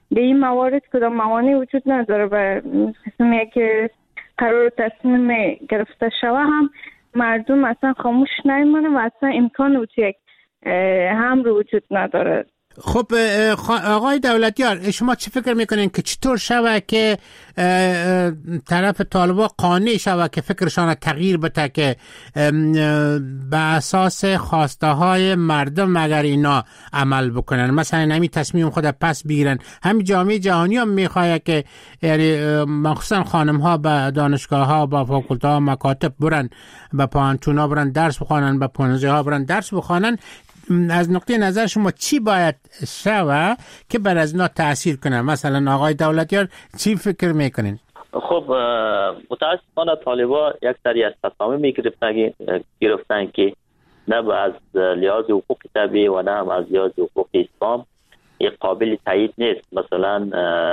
[SPEAKER 9] به این موارد کدام موانعی وجود نداره و قسمی که قرار تصمیم گرفته شوه هم مردم اصلا خاموش نمیمونه و اصلا امکان یک حمل وجود نداره.
[SPEAKER 2] خب آقای دولتیار، شما چی فکر میکنین که چطور شوه که طرف طالبا قانع شوه که فکرشان تغییر بده که به اساس خواسته های مردم اگر اینا عمل بکنن، مثلا همین تصمیم خود پس بگیرن؟ همین جامعه جهانی هم میخواه که یعنی مخصوصا خانم ها به دانشگاه ها، به فاکولته ها، مکاتب برن، به پانتون ها برن درس بخوانن، به پانوزه ها برن درس بخوانن. از نقطه نظر شما چی باید شوه که بر از اینا تأثیر کنه؟ مثلا آقای دولتیار چی فکر میکنین؟
[SPEAKER 12] خب متاسفانه طالبا یک سری از تصامیم گرفتن که نه از لحاظ حقوق طبیعی و نه هم از لحاظ حقوق اسلام یک قابل تایید نیست. مثلا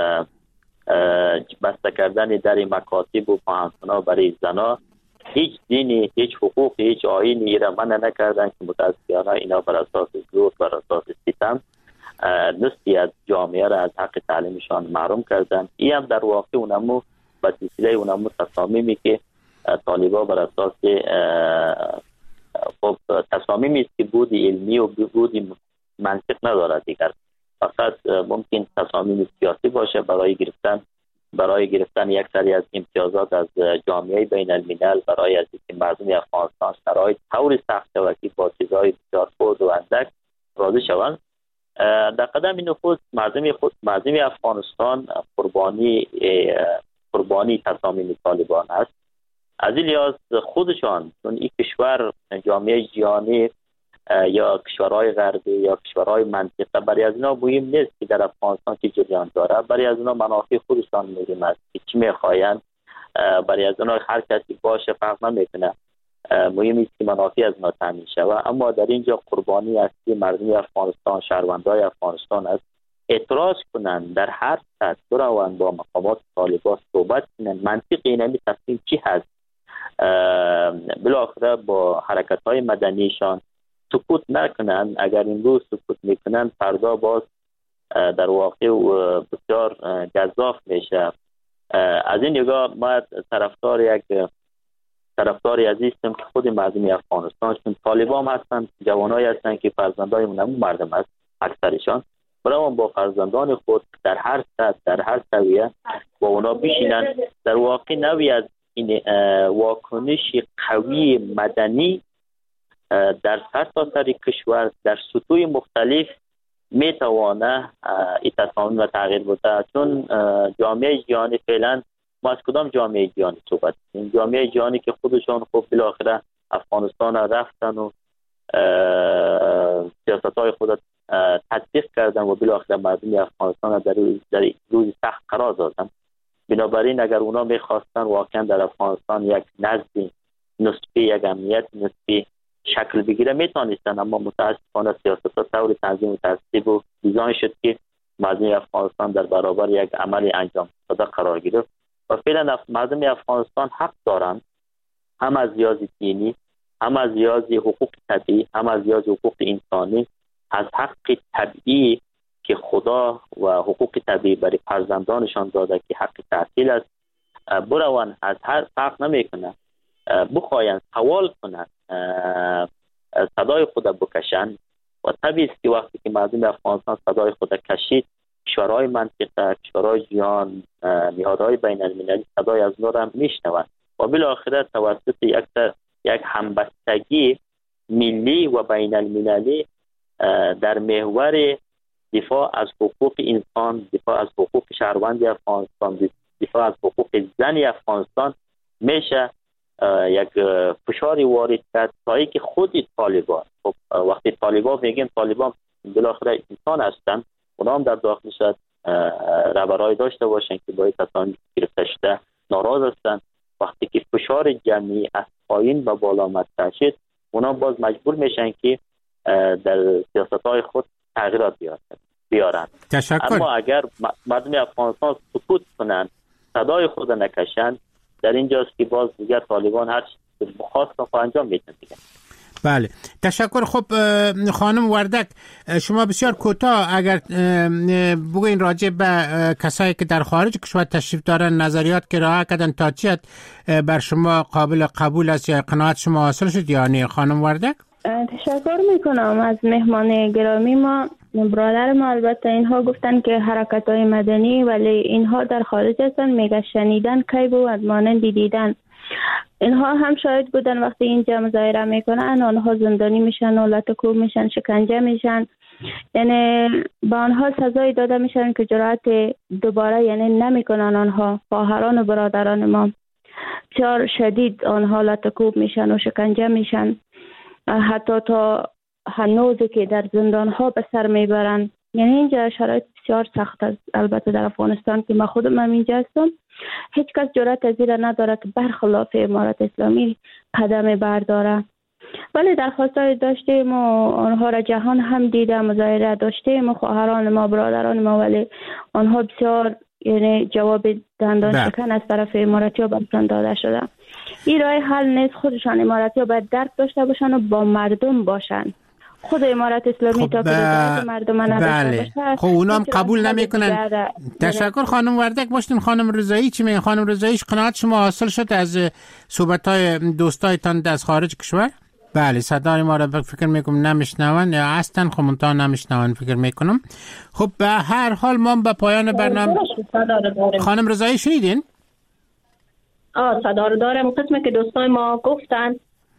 [SPEAKER 12] بسته کردن در مکاتب و پانتونا برای زنا، هیچ دینی، هیچ حقوقی، هیچ آیینی را منع نکردن که متاسفانه اینا بر اساس زور، بر اساس ستم نصفی از جامعه را از حق تعلیمشان محروم کردن. این هم در واقع اونمو به سلسله اونمو تصامیمی که طالبا بر اساس تصامیمی است که بود علمی و بود منطق ندارد دیگر، فقط ممکن تصامیم سیاسی باشه برای گرفتن یک سری از امتیازات از جامعه بین الملل، برای از اینکه مردم افغانستان شرایط طوری سخت شود که با چیزهای بسیار خرد و اندک راضی شوند. در قدم نخست مردم افغانستان قربانی تصامیم طالبان است. از این لحاظ خودشان، چون این کشور جامعه جهانی یا کشورهای غربی یا کشورهای منطقه برای از اینا مهم نیست که در افغانستان چه جریان داره، برای از اینا منافع خودشان مهم است که چی میخواین. برای از اینا هر کسی باشه فرق نمیکنه، مهم است که منافع از اینا تامین شود. اما در اینجا قربانی اصلی مردم افغانستان، شهروندای افغانستان است. اعتراض کنند در هر سطح، بروند با مقامات طالبان صحبت کنند، منطق اینمی تصمیم چی هست، بالاخره با حرکت‌های مدنیشان سکوت نکنند. اگر امروز سکوت میکنند فردا باز در واقع بسیار گزاف میشه. از این نگاه ما طرفداری عزیزم که خود مردم افغانستان، چون طالبان هستند، جوانایی هستند که فرزندای اونم مردم است اکثرشان، برای با فرزندان خود در هر سطح، در هر سویه با اونا بشینند. در واقع نوعی از این واکنش قوی مدنی در سرتاسر کشور در سطوح مختلف میتوانه این تصامیم را تغییر بده. چون جامعه جهانی فعلا، ما از کدام جامعه جهانی صحبت کنیم؟ جامعه جهانی که خودشان خب بالاخره افغانستان رفتن و سیاست‌های خود تطبیق کردن و بالاخره مردم افغانستان در روز سخت قرار دادن. بنابراین اگر اونا میخواستن واقعا در افغانستان یک نظم نسبی، یک امنیت نسبی شکل بگیره میتونستن، اما متاسفانه سیاست‌ها طور تنظیم و ترتیب و دیزاین شد که مردم افغانستان در برابر یک عمل انجام داده قرار گرفت. و فعلا مردم افغانستان حق دارند، هم از لحاظ دینی، هم از لحاظ حقوق طبیعی، هم از لحاظ حقوق انسانی، از حق طبیعی که خدا و حقوق طبیعی برای فرزندانشان داده که حق تحصیل است، بروان از هر فرق نمیکنه، بخواین سوال کنند، صدای خود بکشند. و طبیعی است که وقتی که مردم افغانستان صدای خود کشید، کشورهای منطقه، کشورهای جهان، نهادهای بین المللی صدای از نور هم میشنوند و بالاخره توسط یک همبستگی ملی و بین المللی در محور دفاع از حقوق انسان، دفاع از حقوق شهروند افغانستان، دفاع از حقوق زن افغانستان میشه یک فشاری وارد کرد تا که خود طالبان، خب وقتی طالبان میگیم طالبان بالاخره انسان هستند، اونا هم در داخلش رهبرای داشته باشن که باید تصامیم گرفته شده ناراض هستند. وقتی که فشار جمعی از پایین به بالا مطرح شد، اونا باز مجبور میشن که در سیاست‌های خود تغییرات بیارن.
[SPEAKER 2] تشکر.
[SPEAKER 12] اما اگر مردم افغانستان سکوت کنند، صدای خود نکشند، در اینجاست که باز دیگر طالبان هر چیزی بخواست رو انجام میدن دیگه.
[SPEAKER 2] بله تشکر. خب خانم وردک، شما بسیار کوتاه اگر بگوین راجع به کسایی که در خارج کشور تشریف دارن نظریات که راه کردن تا چی بر شما قابل قبول است یا قناعت شما حاصل شد یا نه خانم وردک؟
[SPEAKER 9] تشکر میکنم از مهمان گرامی ما. برادر ما البته اینها گفتن که حرکت های مدنی، ولی اینها در خارج هستن، میگه شنیدن کی بود مانندی دیدن. اینها هم شاهد بودن وقتی اینجا مظاهره میکنن آنها زندانی میشن و لطکوب میشن، شکنجه میشن، یعنی با آنها سزای داده میشن که جرأت دوباره یعنی نمیکنن. آنها خواهران و برادران ما بسیار شدید آنها لطکوب میشن و شکنجه میشن، حتی تا هنوزی که در زندان ها به سر میبرن. یعنی اینجا شرایط بسیار سخت است. البته در افغانستان که ما خودم هم اینجا هستم، هیچ کس جرأت از این نداره که برخلاف امارت اسلامی قدم برداره. ولی درخواستای داشتیم و آنها را جهان هم دیده، مظاهره داشتیم و خواهران ما برادران ما، ولی آنها بسیار یعنی جواب دندان شکن از طرف اماراتی ها برشان داده شده. این راه حل نیست. خودشان اماراتی ها باید درک داشته باشن و با مردم باشن. خود امارت اسلامی تا که مردم نداشته باشه
[SPEAKER 2] خب اونا هم قبول نمیکنن. تشکر خانم وردک. باشتون خانم رضایی چی میگن؟ خانم رضاییش قناعت شما حاصل شد از صحبت‌های دوستایتان از خارج کشور؟ بله صدای ما را فکر میکنم نمیشنون یا اصلا خمونتا نمیشنون فکر میکنم. خب به هر حال ما به پایان برنامه خانم رضایی شنیدین؟
[SPEAKER 10] صدا رو دارم. قسمی که دوستای ما گفتن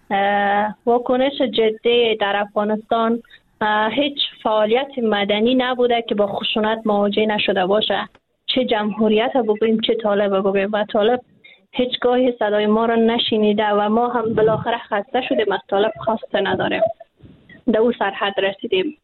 [SPEAKER 10] واکنش جدی در افغانستان هیچ فعالیت مدنی نبوده که با خشونت مواجه نشده باشه. چه جمهوریت بگویم چه طالب بگویم، و طالب هیچگاهی صدای ما را نشنیده و ما هم بالاخره خسته شدیم از طالب، خواسته نداریم، در او سرحد رسیدیم.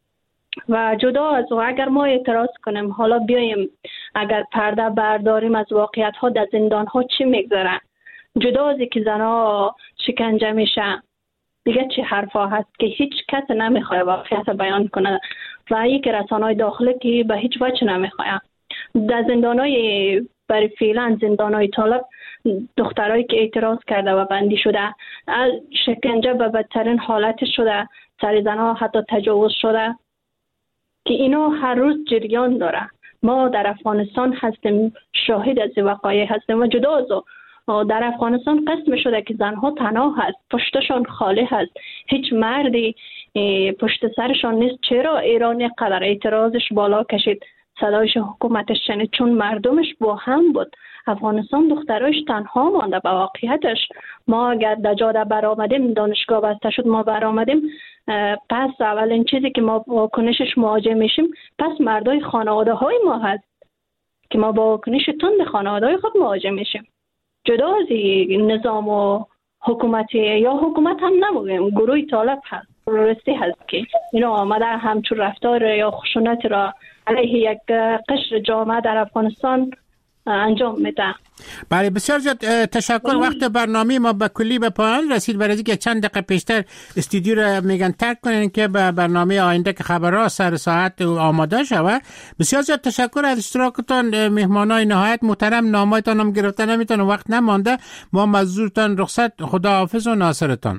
[SPEAKER 10] و جدا از او اگر ما اعتراض کنیم، حالا بیایم اگر پرده برداریم از واقعیت ها در زندان ها چی میگذره، جدا از که زنها شکنجه میشه، دیگه چه حرفا هست که هیچ کس نمیخواد واقعیت بیان کنه و یک رسانه‌های داخلی که به هیچ وجه نمیخواد. در زندان‌های برای فعلا زندان‌های طالب دخترایی که اعتراض کرده و بندی شده، شکنجه به بدترین حالت شده، سر زنها حتی تجاوز شده که اینو هر روز جریان داره. ما در افغانستان هستیم، شاهد از وقایع هستیم و جدا از در افغانستان قسم شده که زنها تنها هست، پشتشان خالی هست، هیچ مردی پشت سرشان نیست. چرا ایران قدر اعتراضش بالا کشید، صدایش حکومتش شنید؟ چون مردمش با هم بود. افغانستان دخترایش تنها مانده. به واقعیتش ما اگر در جاده برآمدیم، دانشگاه بسته شد، ما برآمدیم، پس اولین چیزی که ما واکنشش مواجه میشیم پس مردای خانواده های ما هست که ما با واکنش تند خانواده های خود مواجه میشیم. جدا از نظام و حکومتی یا حکومت هم نموگیم، گروه طالب هست، تروریستی هست که اینا آمده همچون رفتار یا خشونت را علیه یک قشر جامعه در افغانستان انجام میده.
[SPEAKER 2] بله بسیار زیاد تشکر. وقت برنامه ما به کلی به پایان رسید. برای اینکه چند دقیقه پیشتر استودیو را میگن ترک کنین که به برنامه آینده که خبرها سر ساعت آماده شود. بسیار زیاد تشکر از اشتراکتان مهمانای نهایت محترم. نامایتان هم گرفته نمیتونه، وقت نمانده. ما مزدورتان رخصت. خدا حافظ و ناصرتان.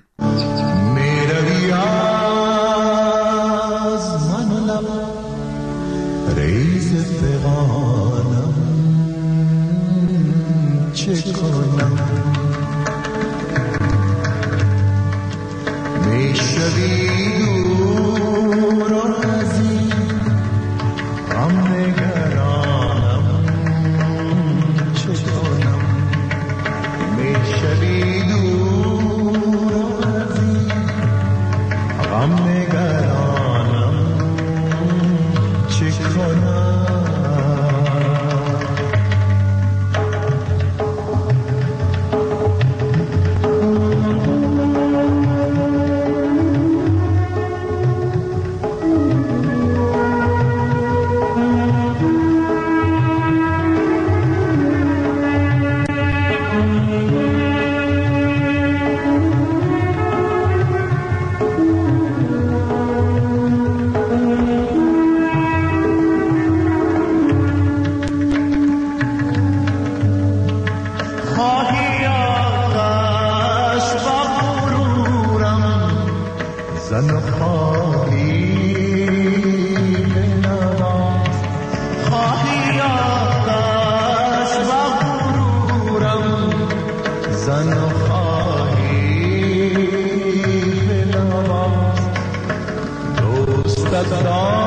[SPEAKER 17] چه کنم میشوی دور از این غم نگرانم، چه کنم میشوی دور از این غم نگرانم، چه کنم زن و خواهی بنواز خواهی آتش و غرورم زن و خواهی بنواز دوستت را